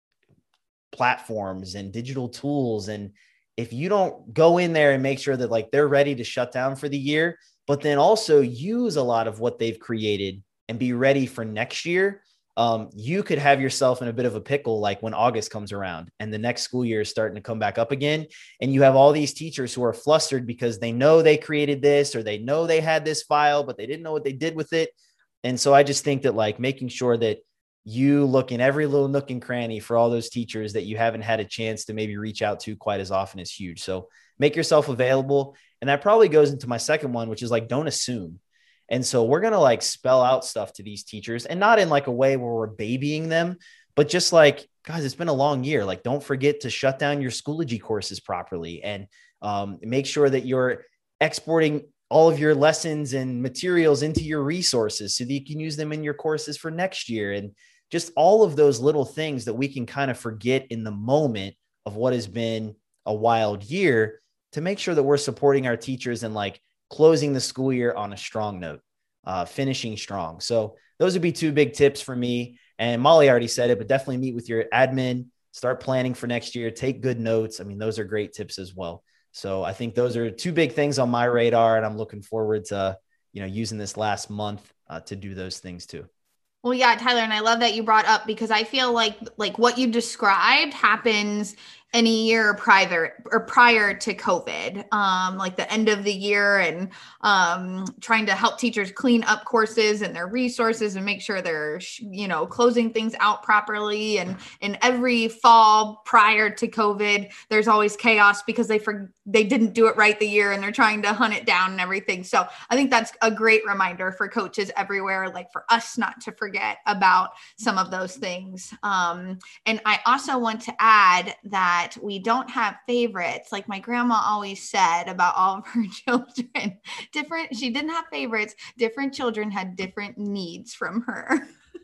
platforms and digital tools. And if you don't go in there and make sure that, like, they're ready to shut down for the year, but then also use a lot of what they've created and be ready for next year, um, you could have yourself in a bit of a pickle, like when August comes around and the next school year is starting to come back up again. And you have all these teachers who are flustered because they know they created this, or they know they had this file, but they didn't know what they did with it. And so I just think that, like, making sure that you look in every little nook and cranny for all those teachers that you haven't had a chance to maybe reach out to quite as often is huge. So make yourself available. And that probably goes into my second one, which is, like, don't assume. And so we're going to, like, spell out stuff to these teachers, and not in like a way where we're babying them, but just like, guys, it's been a long year. Like, don't forget to shut down your Schoology courses properly, and um, make sure that you're exporting all of your lessons and materials into your resources so that you can use them in your courses for next year. And just all of those little things that we can kind of forget in the moment of what has been a wild year, to make sure that we're supporting our teachers and, like, closing the school year on a strong note, uh, finishing strong. So those would be two big tips for me. And Molly already said it, but definitely meet with your admin, start planning for next year, take good notes. I mean, those are great tips as well. So I think those are two big things on my radar, and I'm looking forward to, you know, using this last month uh, to do those things too. Well, yeah, Tyler, and I love that you brought up, because I feel like like what you described happens any year prior or prior to COVID, um, like the end of the year, and um, trying to help teachers clean up courses and their resources and make sure they're, you know, closing things out properly. And in every fall prior to COVID, there's always chaos because they for, they didn't do it right the year, and they're trying to hunt it down and everything. So I think that's a great reminder for coaches everywhere, like for us not to forget about some of those things. Um, and I also want to add that we don't have favorites. Like my grandma always said about all of her children, different, she didn't have favorites. Different children had different needs from her.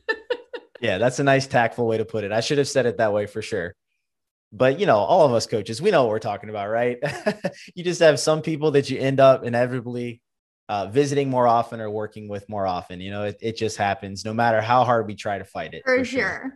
Yeah, that's a nice tactful way to put it. I should have said it that way for sure. But, you know, all of us coaches, we know what we're talking about, right? You just have some people that you end up inevitably uh, visiting more often or working with more often. You know, it, it just happens no matter how hard we try to fight it. For, for sure. sure.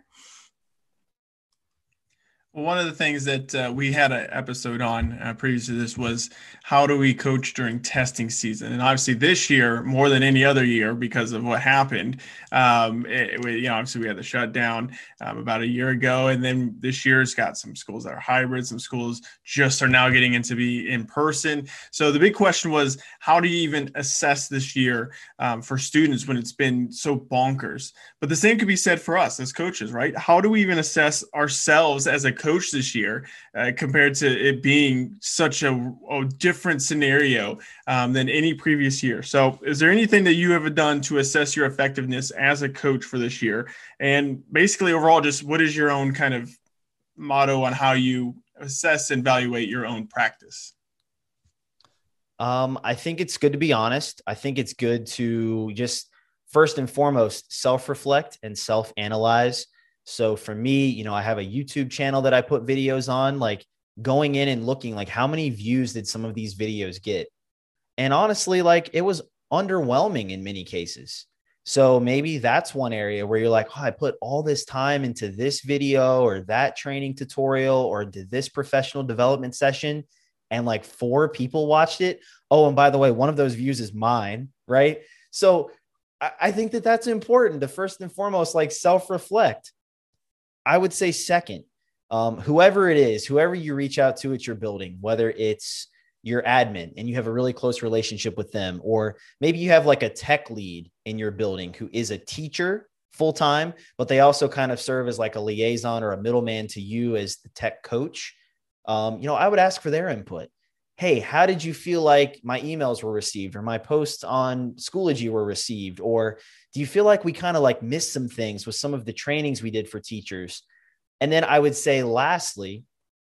Well, one of the things that uh, we had an episode on uh, previous to this was how do we coach during testing season? And obviously this year, more than any other year, because of what happened, um, it, we, you know, obviously we had the shutdown um, about a year ago. And then this year's got some schools that are hybrid. Some schools just are now getting into be in person. So the big question was, how do you even assess this year um, for students when it's been so bonkers? But the same could be said for us as coaches, right? How do we even assess ourselves as a coach this year uh, compared to it being such a, a different scenario um, than any previous year. So is there anything that you have done to assess your effectiveness as a coach for this year? And basically overall, just what is your own kind of motto on how you assess and evaluate your own practice? Um, I think it's good to be honest. I think it's good to just first and foremost, self-reflect and self-analyze. So for me, you know, I have a YouTube channel that I put videos on, like going in and looking like how many views did some of these videos get? And honestly, like it was underwhelming in many cases. So maybe that's one area where you're like, oh, I put all this time into this video or that training tutorial or did this professional development session and like four people watched it. Oh, and by the way, one of those views is mine, right? So I, I think that that's important to first and foremost, like self-reflect. I would say second, um, whoever it is, whoever you reach out to at your building, whether it's your admin and you have a really close relationship with them, or maybe you have like a tech lead in your building who is a teacher full-time, but they also kind of serve as like a liaison or a middleman to you as the tech coach. Um, you know, I would ask for their input. Hey, how did you feel like my emails were received or my posts on Schoology were received? Or do you feel like we kind of like missed some things with some of the trainings we did for teachers? And then I would say lastly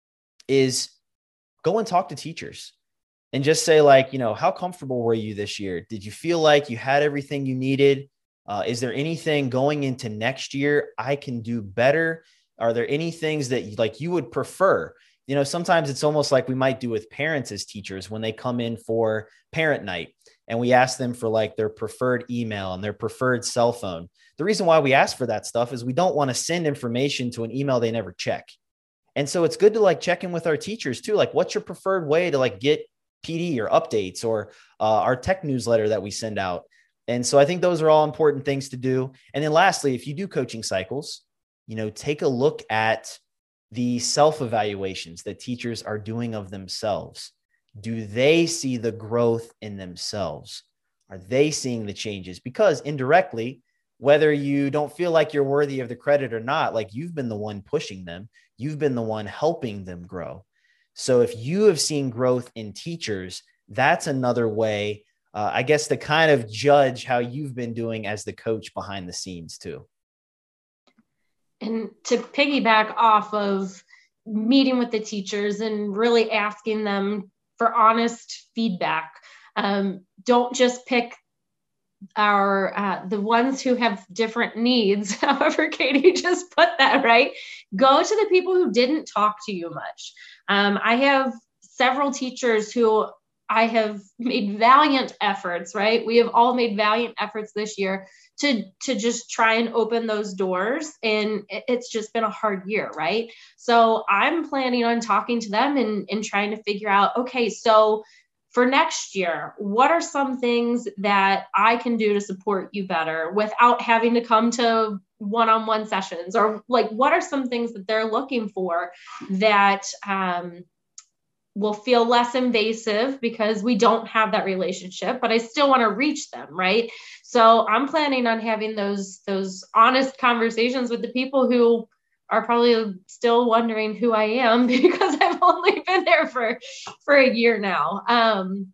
is go and talk to teachers and just say like, you know, how comfortable were you this year? Did you feel like you had everything you needed? Uh, is there anything going into next year I can do better? Are there any things that you, like you would prefer? You know, sometimes it's almost like we might do with parents as teachers when they come in for parent night and we ask them for like their preferred email and their preferred cell phone. The reason why we ask for that stuff is we don't want to send information to an email they never check. And so it's good to like check in with our teachers too. Like, what's your preferred way to like get P D or updates or uh, our tech newsletter that we send out? And so I think those are all important things to do. And then lastly, if you do coaching cycles, you know, take a look at the self-evaluations that teachers are doing of themselves. Do they see the growth in themselves? Are they seeing the changes? Because indirectly, whether you don't feel like you're worthy of the credit or not, like you've been the one pushing them, you've been the one helping them grow. So if you have seen growth in teachers, that's another way, uh, I guess, to kind of judge how you've been doing as the coach behind the scenes too. And to piggyback off of meeting with the teachers and really asking them for honest feedback, um, don't just pick our uh, the ones who have different needs. However, Katie just put that, right? Go to the people who didn't talk to you much. Um, I have several teachers who I have made valiant efforts, right? We have all made valiant efforts this year to, to just try and open those doors. And it's just been a hard year, right? So I'm planning on talking to them and, and trying to figure out, okay, so for next year, what are some things that I can do to support you better without having to come to one-on-one sessions? Or like, what are some things that they're looking for that, um, will feel less invasive because we don't have that relationship, but I still want to reach them, right? So I'm planning on having those, those honest conversations with the people who are probably still wondering who I am because I've only been there for, for a year now. Um,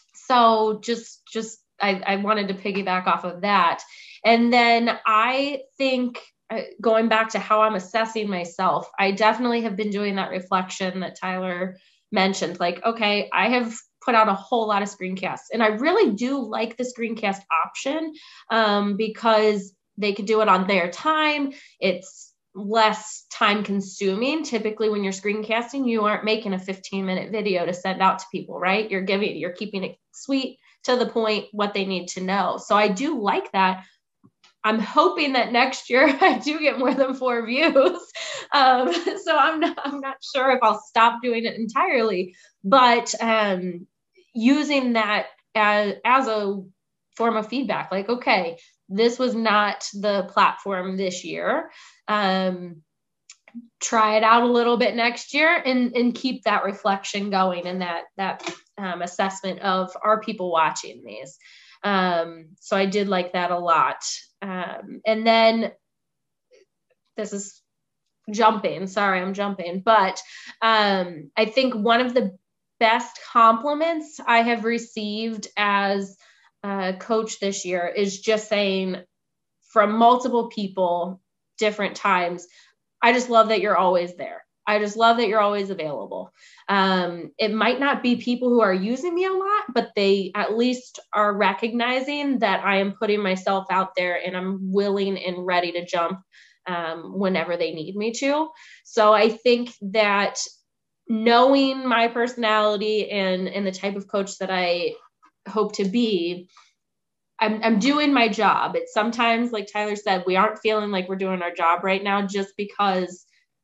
so just, just, I, I wanted to piggyback off of that. And then I think uh, going back to how I'm assessing myself, I definitely have been doing that reflection that Tyler mentioned. Like, okay, I have put out a whole lot of screencasts and I really do like the screencast option um, because they could do it on their time. It's less time consuming. Typically when you're screencasting, you aren't making a fifteen minute video to send out to people, right? You're giving, you're keeping it sweet to the point, what they need to know. So I do like that. I'm hoping that next year I do get more than four views. Um, so I'm not, I'm not sure if I'll stop doing it entirely, but um, using that as, as a form of feedback, like, okay, this was not the platform this year. Um, try it out a little bit next year and, and keep that reflection going and that, that um, assessment of, are people watching these? Um, so I did like that a lot. Um, and then this is jumping. Sorry, I'm jumping. But um, I think one of the best compliments I have received as a coach this year is just saying from multiple people, different times, I just love that you're always there. I just love that you're always available. Um, it might not be people who are using me a lot, but they at least are recognizing that I am putting myself out there and I'm willing and ready to jump um, whenever they need me to. So I think that knowing my personality and, and the type of coach that I hope to be, I'm, I'm doing my job. It's sometimes, like Tyler said, we aren't feeling like we're doing our job right now just because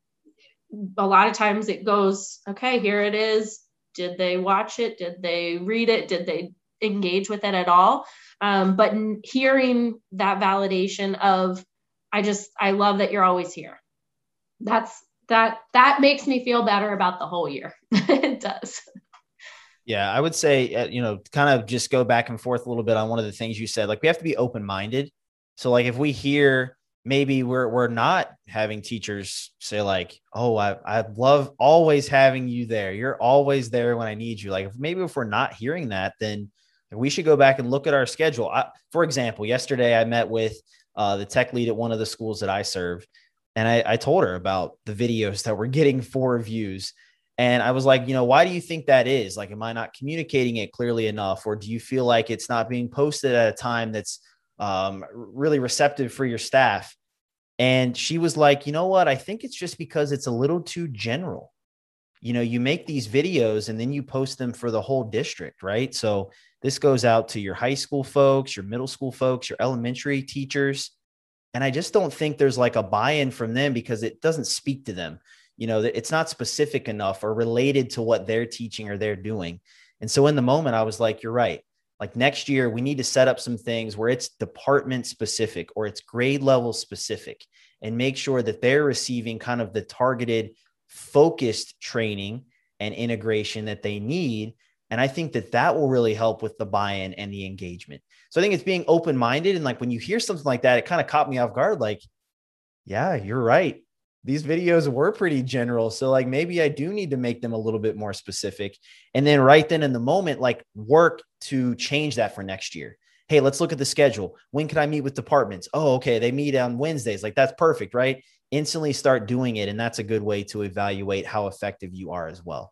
a lot of times it goes, okay, here it is. Did they watch it? Did they read it? Did they engage with it at all? Um, but hearing that validation of, I just, I love that you're always here. That's, that, that makes me feel better about the whole year. It does. Yeah, I would say, uh, you know, kind of just go back and forth a little bit on one of the things you said. Like, we have to be open-minded. So like, if we hear, maybe we're, we're not having teachers say like, oh, I, I love always having you there. You're always there when I need you. Like, if, maybe if we're not hearing that, then we should go back and look at our schedule. I, for example, yesterday I met with uh, the tech lead at one of the schools that I serve. And I, I told her about the videos that were getting four views. And I was like, you know, why do you think that is? Like, am I not communicating it clearly enough? Or do you feel like it's not being posted at a time that's um, really receptive for your staff? And she was like, you know what? I think it's just because it's a little too general. You know, you make these videos and then you post them for the whole district, right? So this goes out to your high school folks, your middle school folks, your elementary teachers. And I just don't think there's like a buy-in from them because it doesn't speak to them. You know, it's not specific enough or related to what they're teaching or they're doing. And so in the moment, I was like, you're right. Like, next year, we need to set up some things where it's department specific or it's grade level specific and make sure that they're receiving kind of the targeted, focused training and integration that they need. And I think that that will really help with the buy-in and the engagement. So I think it's being open-minded. And like, when you hear something like that, it kind of caught me off guard. Like, yeah, you're right. These videos were pretty general. So like, maybe I do need to make them a little bit more specific. And then right then in the moment, like, work to change that for next year. Hey, let's look at the schedule. When can I meet with departments? Oh, okay. They meet on Wednesdays. Like, that's perfect, right? Instantly start doing it. And that's a good way to evaluate how effective you are as well.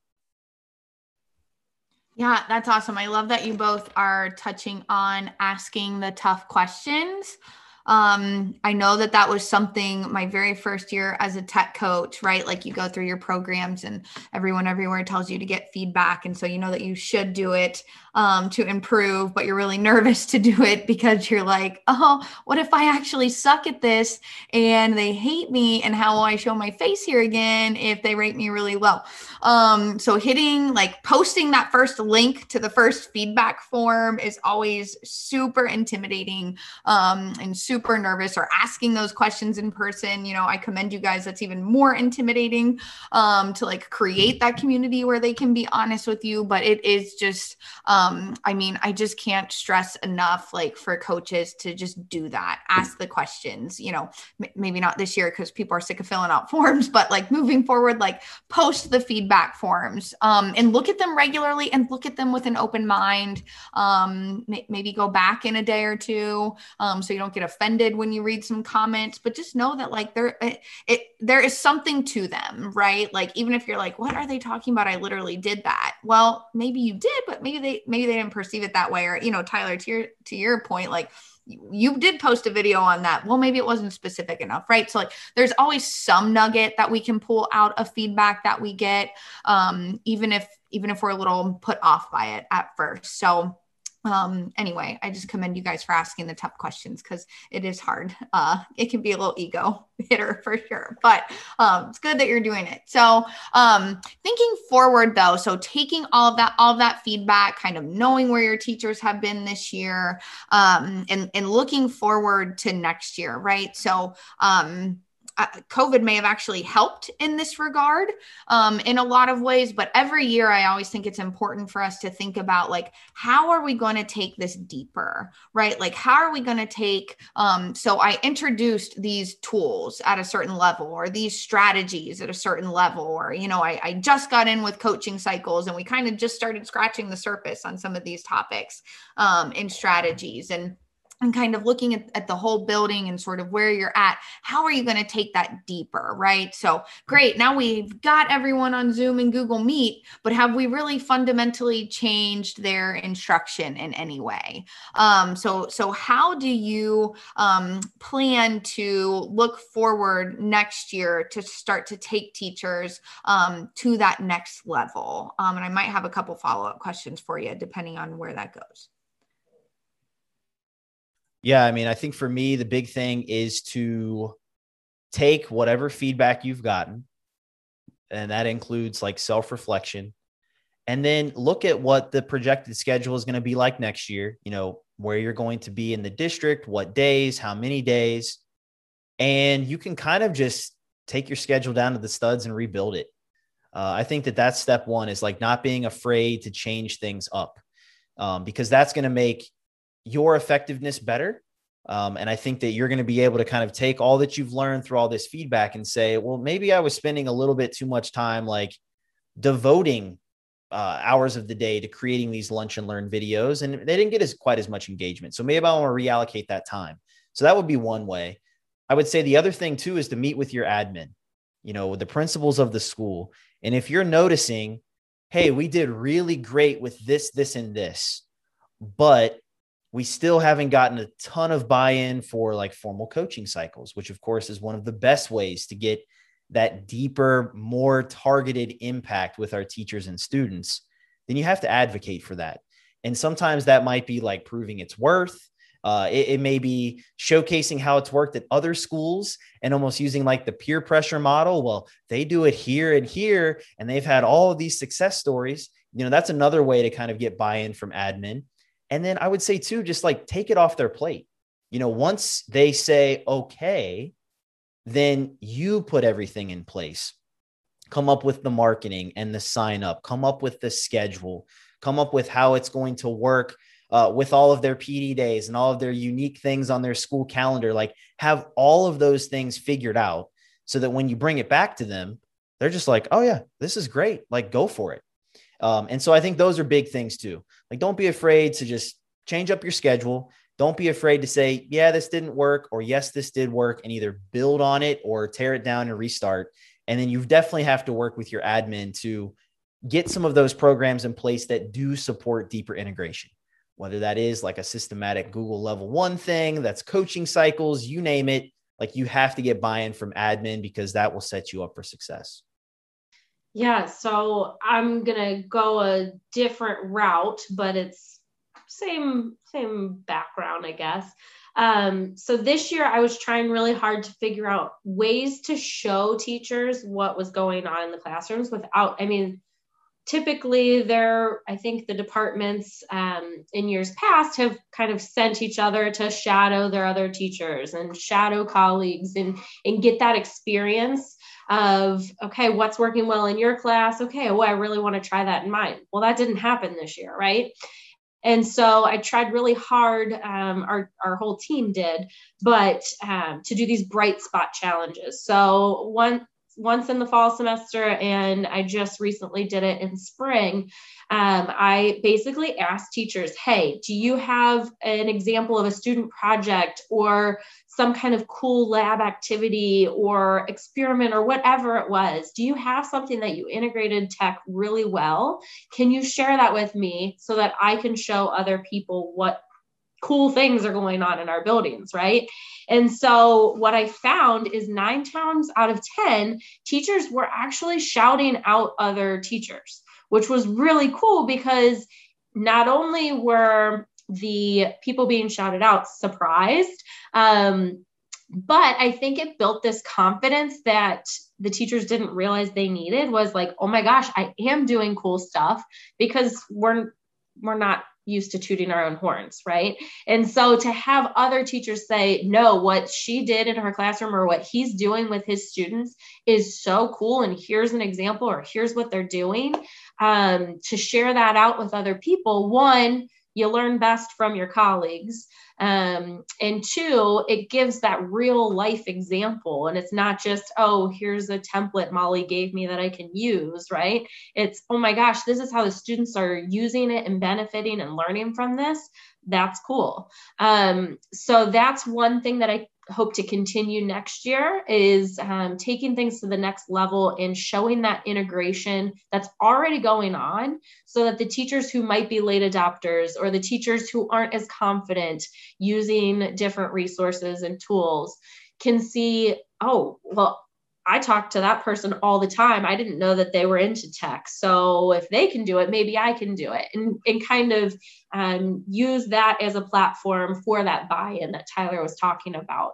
Yeah, that's awesome. I love that you both are touching on asking the tough questions. Um, I know that that was something my very first year as a tech coach, right? Like, you go through your programs and everyone everywhere tells you to get feedback. And so you know that you should do it um, to improve, but you're really nervous to do it because you're like, oh, what if I actually suck at this and they hate me? And how will I show my face here again if they rate me really low? Um, so hitting, like, posting that first link to the first feedback form is always super intimidating um, and super nervous, or asking those questions in person. You know, I commend you guys. That's even more intimidating um, to like create that community where they can be honest with you. But it is just, um, I mean, I just can't stress enough, like, for coaches to just do that. Ask the questions, you know, m- maybe not this year because people are sick of filling out forms, but like moving forward, like, post the feedback forms um, and look at them regularly and look at them with an open mind. Um, m- maybe go back in a day or two um, so you don't get offended when you read some comments, but just know that like there, it, it, there is something to them, right? Like, even if you're like, what are they talking about? I literally did that. Well, maybe you did, but maybe they, maybe they didn't perceive it that way. Or, you know, Tyler, to your, to your point, like, you, you did post a video on that. Well, maybe it wasn't specific enough, right? So like, there's always some nugget that we can pull out of feedback that we get, um, even if, even if we're a little put off by it at first. So Um, anyway, I just commend you guys for asking the tough questions because it is hard. Uh, it can be a little ego hitter for sure, but um, it's good that you're doing it. So um, thinking forward though, so taking all of that, all of that feedback, kind of knowing where your teachers have been this year um, and, and looking forward to next year, right? So um, uh, COVID may have actually helped in this regard um, in a lot of ways. But every year, I always think it's important for us to think about, like, how are we going to take this deeper, right? Like, how are we going to take, um, so I introduced these tools at a certain level, or these strategies at a certain level, or, you know, I, I just got in with coaching cycles and we kind of just started scratching the surface on some of these topics um, and strategies. And and kind of looking at, at the whole building and sort of where you're at, how are you going to take that deeper, right? So great, now we've got everyone on Zoom and Google Meet, but have we really fundamentally changed their instruction in any way? Um, so, so how do you um, plan to look forward next year to start to take teachers um, to that next level? Um, and I might have a couple follow-up questions for you, depending on where that goes. Yeah, I mean, I think for me, the big thing is to take whatever feedback you've gotten, and that includes like self-reflection, and then look at what the projected schedule is going to be like next year, you know, where you're going to be in the district, what days, how many days, and you can kind of just take your schedule down to the studs and rebuild it. Uh, I think that that's step one, is like not being afraid to change things up, um, because that's going to make your effectiveness better. Um, and I think that you're going to be able to kind of take all that you've learned through all this feedback and say, well, maybe I was spending a little bit too much time, like devoting uh, hours of the day to creating these lunch and learn videos, and they didn't get as quite as much engagement. So maybe I want to reallocate that time. So that would be one way. I would say the other thing too, is to meet with your admin, you know, with the principals of the school. And if you're noticing, hey, we did really great with this, this, and this, but we still haven't gotten a ton of buy-in for like formal coaching cycles, which of course is one of the best ways to get that deeper, more targeted impact with our teachers and students, then you have to advocate for that. And sometimes that might be like proving its worth. Uh, it, it may be showcasing how it's worked at other schools and almost using like the peer pressure model. Well, they do it here and here, and they've had all of these success stories. You know, that's another way to kind of get buy-in from admin. And then I would say too, just like take it off their plate. You know, once they say, okay, then you put everything in place. Come up with the marketing and the sign up, come up with the schedule, come up with how it's going to work uh, with all of their P D days and all of their unique things on their school calendar. Like, have all of those things figured out so that when you bring it back to them, they're just like, oh yeah, this is great. Like, go for it. Um, and so I think those are big things too. Like, don't be afraid to just change up your schedule. Don't be afraid to say, yeah, this didn't work, or yes, this did work, and either build on it or tear it down and restart. And then you definitely have to work with your admin to get some of those programs in place that do support deeper integration, whether that is like a systematic Google level one thing, that's coaching cycles, you name it. Like, you have to get buy-in from admin, because that will set you up for success. Yeah, so I'm going to go a different route, but it's same same background, I guess. Um, so this year I was trying really hard to figure out ways to show teachers what was going on in the classrooms without, I mean, typically there, I think the departments um, in years past have kind of sent each other to shadow their other teachers and shadow colleagues and, and get that experience of, okay, what's working well in your class? Okay, oh, I really want to try that in mine. Well, that didn't happen this year, right? And so I tried really hard, um, our, our whole team did, but um, to do these bright spot challenges. So one, once in the fall semester, and I just recently did it in spring, um, I basically asked teachers, hey, do you have an example of a student project or some kind of cool lab activity or experiment or whatever it was? Do you have something that you integrated tech really well? Can you share that with me so that I can show other people what cool things are going on in our buildings, right? And so what I found is nine times out of ten, teachers were actually shouting out other teachers, which was really cool, because not only were the people being shouted out surprised, um, but I think it built this confidence that the teachers didn't realize they needed, was like, oh my gosh, I am doing cool stuff, because we're we're not used to tooting our own horns, right? And so to have other teachers say, no, what she did in her classroom or what he's doing with his students is so cool. And here's an example, or here's what they're doing. Um, to share that out with other people, one, you learn best from your colleagues. Um, and two, it gives that real life example. And it's not just, oh, here's a template Molly gave me that I can use, right? It's, oh my gosh, this is how the students are using it and benefiting and learning from this. That's cool. Um, so that's one thing that I hope to continue next year is um, taking things to the next level and showing that integration that's already going on so that the teachers who might be late adopters or the teachers who aren't as confident using different resources and tools can see, oh, well, I talk to that person all the time. I didn't know that they were into tech. So if they can do it, maybe I can do it, and, and kind of um, use that as a platform for that buy-in that Tyler was talking about.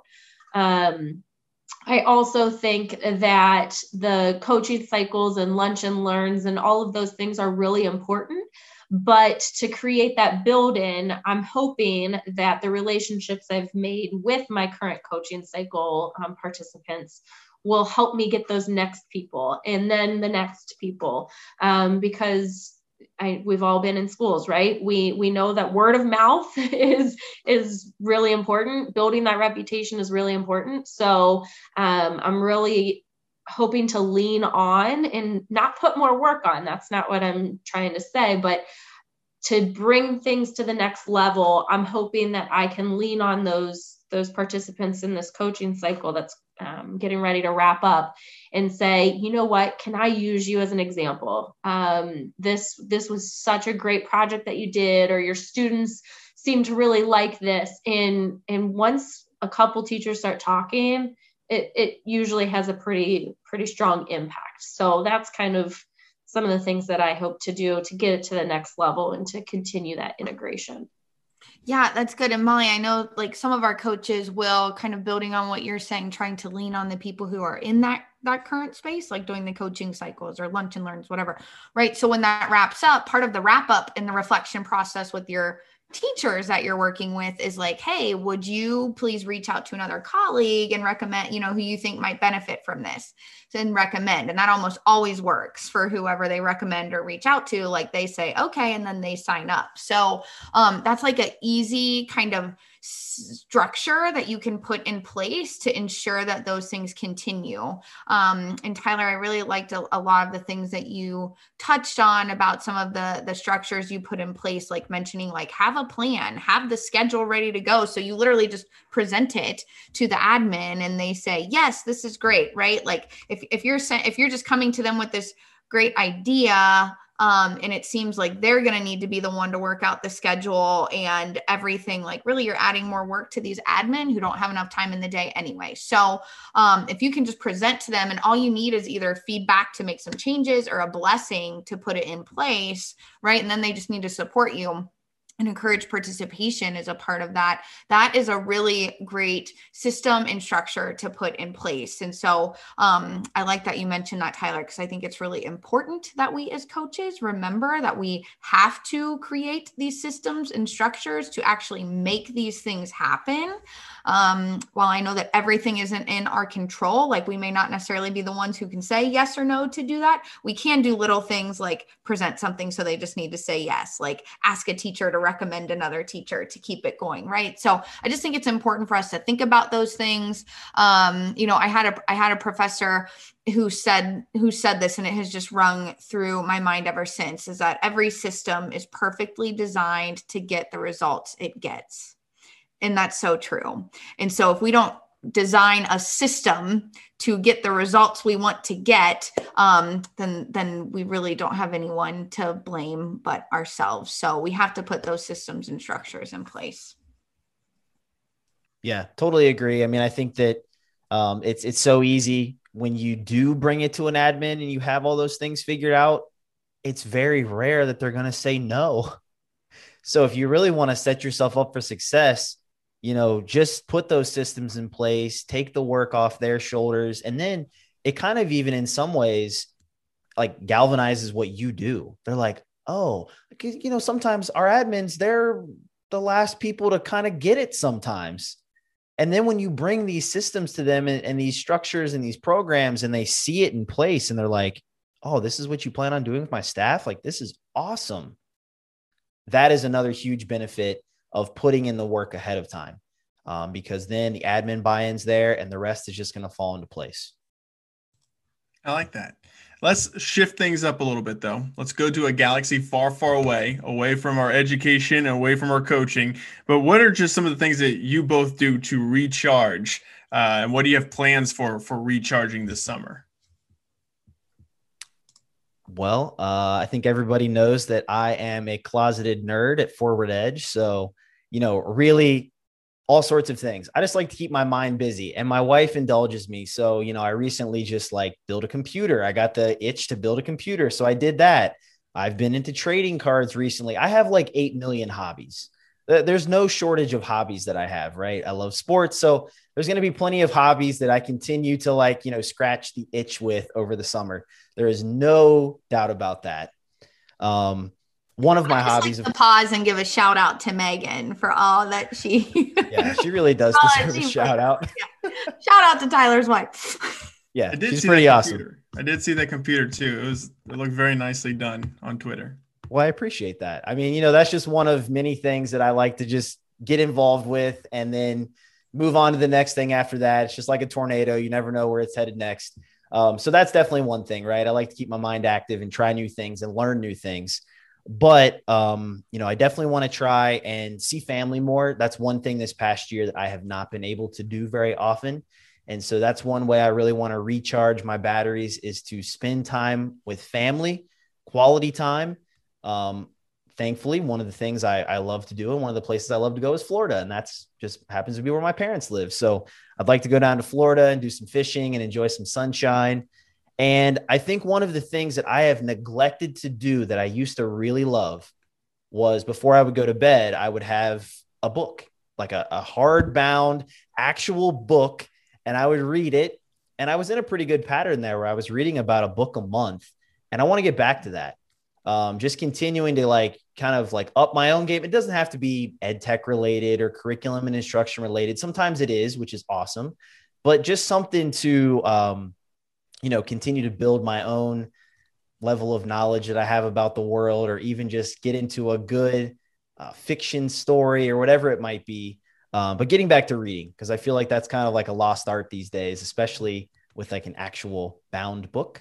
Um, I also think that the coaching cycles and lunch and learns and all of those things are really important. But to create that build-in, I'm hoping that the relationships I've made with my current coaching cycle um, participants will help me get those next people and then the next people. Um, because I, we've all been in schools, right? We, we know that word of mouth is, is really important. Building that reputation is really important. So um, I'm really hoping to lean on and not put more work on. That's not what I'm trying to say, but to bring things to the next level, I'm hoping that I can lean on those, those participants in this coaching cycle that's um, getting ready to wrap up and say, you know what, can I use you as an example? Um, this, this was such a great project that you did, or your students seem to really like this. And, and once a couple teachers start talking, it, it usually has a pretty, pretty strong impact. So that's kind of some of the things that I hope to do to get it to the next level and to continue that integration. Yeah, that's good. And Molly, I know like some of our coaches will, kind of building on what you're saying, trying to lean on the people who are in that, that current space, like doing the coaching cycles or lunch and learns, whatever. Right. So when that wraps up, part of the wrap up in the reflection process with your teachers that you're working with is like, hey, would you please reach out to another colleague and recommend, you know, who you think might benefit from this, and recommend. And that almost always works for whoever they recommend or reach out to. Like they say, okay, and then they sign up. So um, that's like an easy kind of structure that you can put in place to ensure that those things continue. Um, and Tyler, I really liked a, a lot of the things that you touched on about some of the, the structures you put in place, like mentioning, like, have a plan, have the schedule ready to go. So you literally just present it to the admin and they say, yes, this is great, right? Like if, if you're, if you're just coming to them with this great idea, Um, and it seems like they're going to need to be the one to work out the schedule and everything. Like really, you're adding more work to these admin who don't have enough time in the day anyway. So um, if you can just present to them and all you need is either feedback to make some changes or a blessing to put it in place, right? And then they just need to support you and encourage participation as a part of that. That is a really great system and structure to put in place. And so um, I like that you mentioned that, Tyler, because I think it's really important that we as coaches remember that we have to create these systems and structures to actually make these things happen. Um, while I know that everything isn't in our control, like we may not necessarily be the ones who can say yes or no to do that. We can do little things like present something so they just need to say yes, like ask a teacher to recommend another teacher to keep it going, right? So I just think it's important for us to think about those things. Um, you know, I had a I had a professor who said who said this, and it has just rung through my mind ever since, is that every system is perfectly designed to get the results it gets. And that's so true. And so if we don't design a system to get the results we want to get, um, then, then we really don't have anyone to blame but ourselves. So we have to put those systems and structures in place. Yeah, totally agree. I mean, I think that um, it's, it's so easy when you do bring it to an admin and you have all those things figured out. It's very rare that they're going to say no. So if you really want to set yourself up for success, you know, just put those systems in place, take the work off their shoulders. And then it kind of even in some ways, like galvanizes what you do. They're like, oh, because, you know, sometimes our admins, they're the last people to kind of get it sometimes. And then when you bring these systems to them and, and these structures and these programs, and they see it in place and they're like, oh, this is what you plan on doing with my staff? Like, this is awesome. That is another huge benefit of putting in the work ahead of time, um, because then the admin buy-in's there and the rest is just going to fall into place. I like that. Let's shift things up a little bit, though. Let's go to a galaxy far, far away, away from our education, away from our coaching. But what are just some of the things that you both do to recharge? Uh, and what do you have plans for for recharging this summer? Well, uh, I think everybody knows that I am a closeted nerd at Forward Edge. So, you know, really all sorts of things. I just like to keep my mind busy, and my wife indulges me. So, you know, I recently just like built a computer. I got the itch to build a computer. So I did that. I've been into trading cards recently. I have like eight million hobbies. There's no shortage of hobbies that I have, right? I love sports. So there's going to be plenty of hobbies that I continue to like, you know, scratch the itch with over the summer. There is no doubt about that. Um, One of my hobbies. Like to pause and give a shout out to Megan for all that she. Yeah, she really does deserve a shout out. Yeah. Shout out to Tyler's wife. Yeah, I did she's see pretty that awesome. computer. I did see that computer too. It was it looked very nicely done on Twitter. Well, I appreciate that. I mean, you know, that's just one of many things that I like to just get involved with and then move on to the next thing after that. It's just like a tornado. You never know where it's headed next. Um, so that's definitely one thing, right? I like to keep my mind active and try new things and learn new things. But, um, you know, I definitely want to try and see family more. That's one thing this past year that I have not been able to do very often. And so that's one way I really want to recharge my batteries, is to spend time with family, quality time. Um, thankfully, one of the things I, I love to do and one of the places I love to go is Florida. And that's just happens to be where my parents live. So I'd like to go down to Florida and do some fishing and enjoy some sunshine. And I think one of the things that I have neglected to do that I used to really love was, before I would go to bed, I would have a book, like a, a hardbound actual book, and I would read it. And I was in a pretty good pattern there where I was reading about a book a month. And I want to get back to that. Um, just continuing to like kind of like up my own game. It doesn't have to be ed tech related or curriculum and instruction related. Sometimes it is, which is awesome, but just something to, um, you know, continue to build my own level of knowledge that I have about the world, or even just get into a good uh, fiction story or whatever it might be. Um, but getting back to reading, because I feel like that's kind of like a lost art these days, especially with like an actual bound book.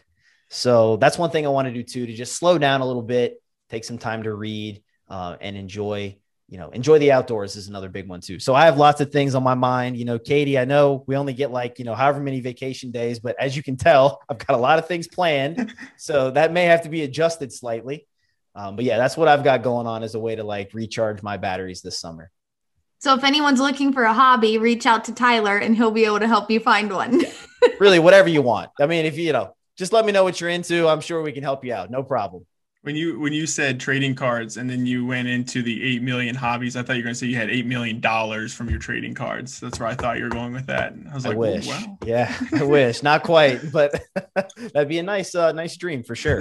So that's one thing I want to do too, to just slow down a little bit, take some time to read uh, and enjoy, you know, enjoy the outdoors is another big one too. So I have lots of things on my mind. You know, Katie, I know we only get like, you know, however many vacation days, but as you can tell, I've got a lot of things planned. So that may have to be adjusted slightly. Um, but yeah, that's what I've got going on as a way to like recharge my batteries this summer. So if anyone's looking for a hobby, reach out to Tyler and he'll be able to help you find one. Really, whatever you want. I mean, if you, you know, just let me know what you're into. I'm sure we can help you out. No problem. When you when you said trading cards and then you went into the eight million hobbies, I thought you were going to say you had eight million dollars from your trading cards. That's where I thought you were going with that. And I was like, I wish. Wow. Yeah, I wish. Not quite, but that'd be a nice, uh, nice dream for sure.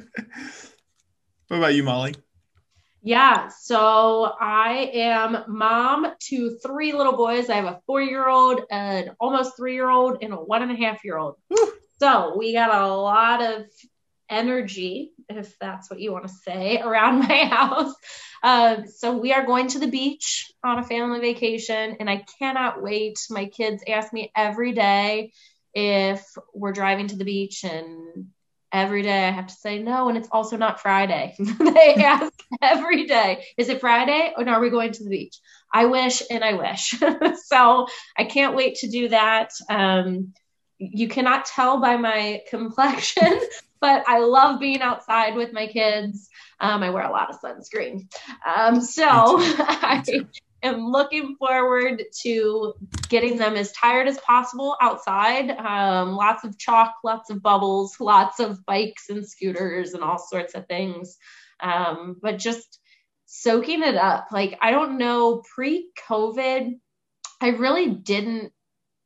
What about you, Molly? Yeah, so I am mom to three little boys. I have a four-year-old, an almost three-year-old, and a one and a half-year-old. So we got a lot of energy, if that's what you want to say, around my house. Um, so we are going to the beach on a family vacation, and I cannot wait. My kids ask me every day if we're driving to the beach, and every day I have to say no, and it's also not Friday. They ask every day, is it Friday or are we going to the beach? I wish and I wish. So I can't wait to do that. Um, you cannot tell by my complexion, but I love being outside with my kids. Um, I wear a lot of sunscreen. Um, so I am looking forward to getting them as tired as possible outside. Um, lots of chalk, lots of bubbles, lots of bikes and scooters and all sorts of things. Um, but just soaking it up. Like, I don't know, pre-COVID, I really didn't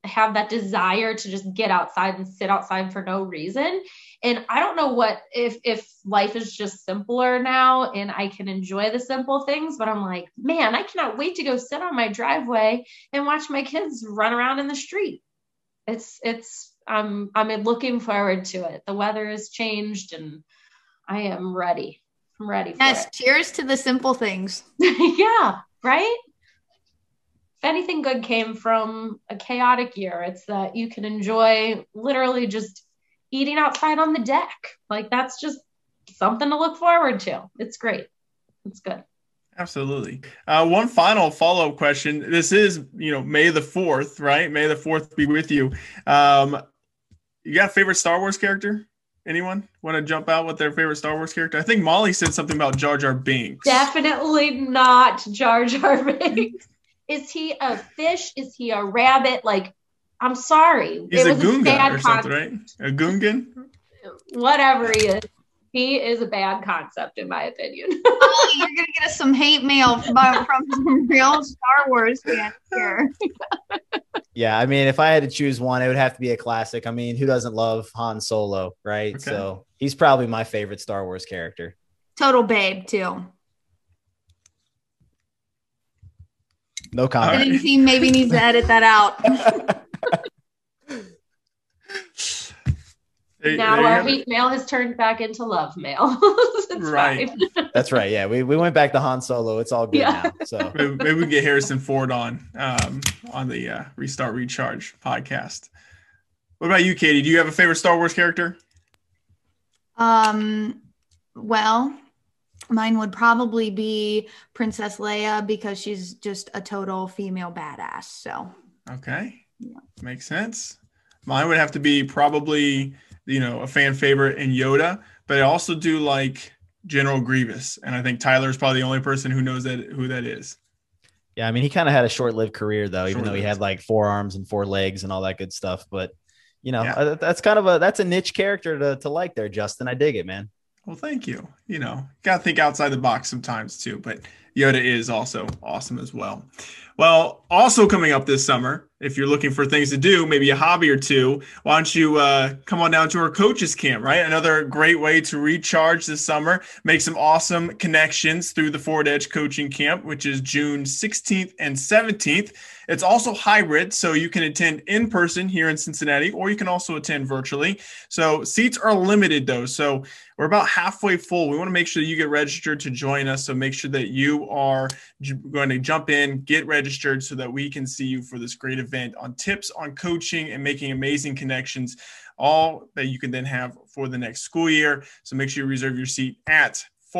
have that desire to just get outside and sit outside for no reason. And I don't know what, if, if life is just simpler now and I can enjoy the simple things, but I'm like, man, I cannot wait to go sit on my driveway and watch my kids run around in the street. It's, it's, um, I'm looking forward to it. The weather has changed and I am ready. I'm ready for Yes, it. cheers to the simple things. Yeah, right? If anything good came from a chaotic year, it's that you can enjoy literally just eating outside on the deck. Like, that's just something to look forward to. It's great. It's good. Absolutely. Uh, one final follow-up question. This is, you know, May the fourth, right? May the fourth be with you. Um, you got a favorite Star Wars character? Anyone want to jump out with their favorite Star Wars character? I think Molly said something about Jar Jar Binks. Definitely not Jar Jar Binks. Is he a fish? Is he a rabbit? Like, I'm sorry. He's it a was Gungan a bad or something, concept. right? A Gungan? Whatever he is. He is a bad concept, in my opinion. Oh, you're going to get us some hate mail from, from some real Star Wars fans here. Yeah, I mean, if I had to choose one, it would have to be a classic. I mean, who doesn't love Han Solo, right? Okay. So he's probably my favorite Star Wars character. Total babe, too. No comment. I think he maybe needs to edit that out. There- Now there you our have it. hate mail has turned back into love mail. It's Right. fine. That's right. Yeah, we, we went back to Han Solo. It's all good Yeah. now. So Maybe, maybe we can get Harrison Ford on um, on the uh, Restart Recharge podcast. What about you, Katie? Do you have a favorite Star Wars character? Um, well, mine would probably be Princess Leia because she's just a total female badass. So Okay. Yeah. Makes sense. Mine would have to be probably, you know, a fan favorite in Yoda, but I also do like General Grievous. And I think Tyler is probably the only person who knows that who that is. yeah, I mean, he kind of had a short-lived career though, even though he Short-lived. had like four arms and four legs and all that good stuff. But you know, Yeah. uh, that's kind of a that's a niche character to to like there, Justin. I dig it, man. Well, thank you. You know, got to think outside the box sometimes too, but Yoda is also awesome as well. Well, also coming up this summer, if you're looking for things to do, maybe a hobby or two, why don't you uh, come on down to our coaches camp, right? Another great way to recharge this summer, make some awesome connections through the Forward Edge Coaching Camp, which is June sixteenth and seventeenth. It's also hybrid, so you can attend in person here in Cincinnati, or you can also attend virtually. So seats are limited though. So we're about halfway full. We want to make sure that you get registered to join us. So make sure that you are j- going to jump in, get registered so that we can see you for this great event on tips on coaching and making amazing connections, all that you can then have for the next school year. So make sure you reserve your seat at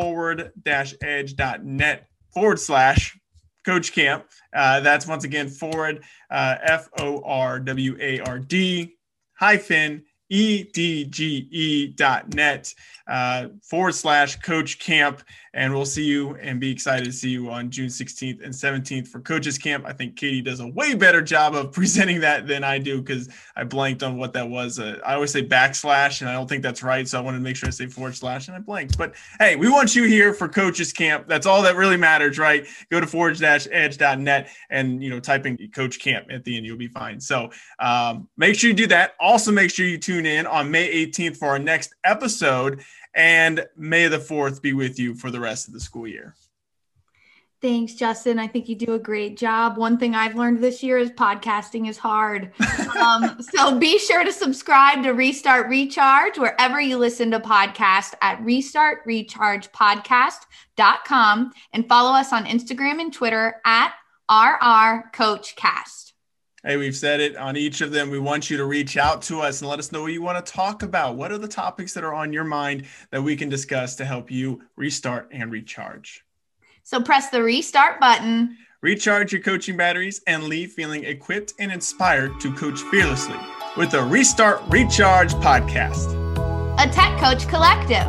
forward-edge.net forward slash coach camp. Uh, that's once again forward, uh, F O R W A R D hyphen E D G E dot net uh, forward slash coach camp. And we'll see you and be excited to see you on June sixteenth and seventeenth for coaches camp. I think Katie does a way better job of presenting that than I do because I blanked on what that was. Uh, I always say backslash and I don't think that's right. So I wanted to make sure I say forward slash and I blanked. But hey, we want you here for coaches camp. That's all that really matters, right? Go to forward edge dot net and, you know, type in coach camp at the end. You'll be fine. So um, make sure you do that. Also, make sure you tune in on May eighteenth for our next episode. And May the fourth be with you for the rest of the school year. thanks, Justin. I think you do a great job. One thing I've learned this year is podcasting is hard. Um, so be sure to subscribe to Restart Recharge wherever you listen to podcasts at restart recharge podcast dot com and follow us on Instagram and Twitter at R R Coach Cast. Hey, we've said it on each of them. We want you to reach out to us and let us know what you want to talk about. What are the topics that are on your mind that we can discuss to help you restart and recharge? So press the restart button. Recharge your coaching batteries and leave feeling equipped and inspired to coach fearlessly with the Restart Recharge podcast. A Tech Coach Collective.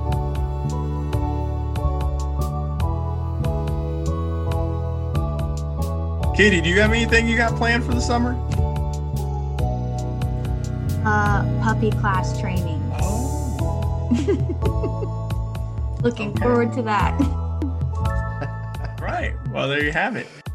Katie, do you have anything you got planned for the summer? Uh, puppy class training. Oh, Looking Okay. forward to that. right. Well, there you have it.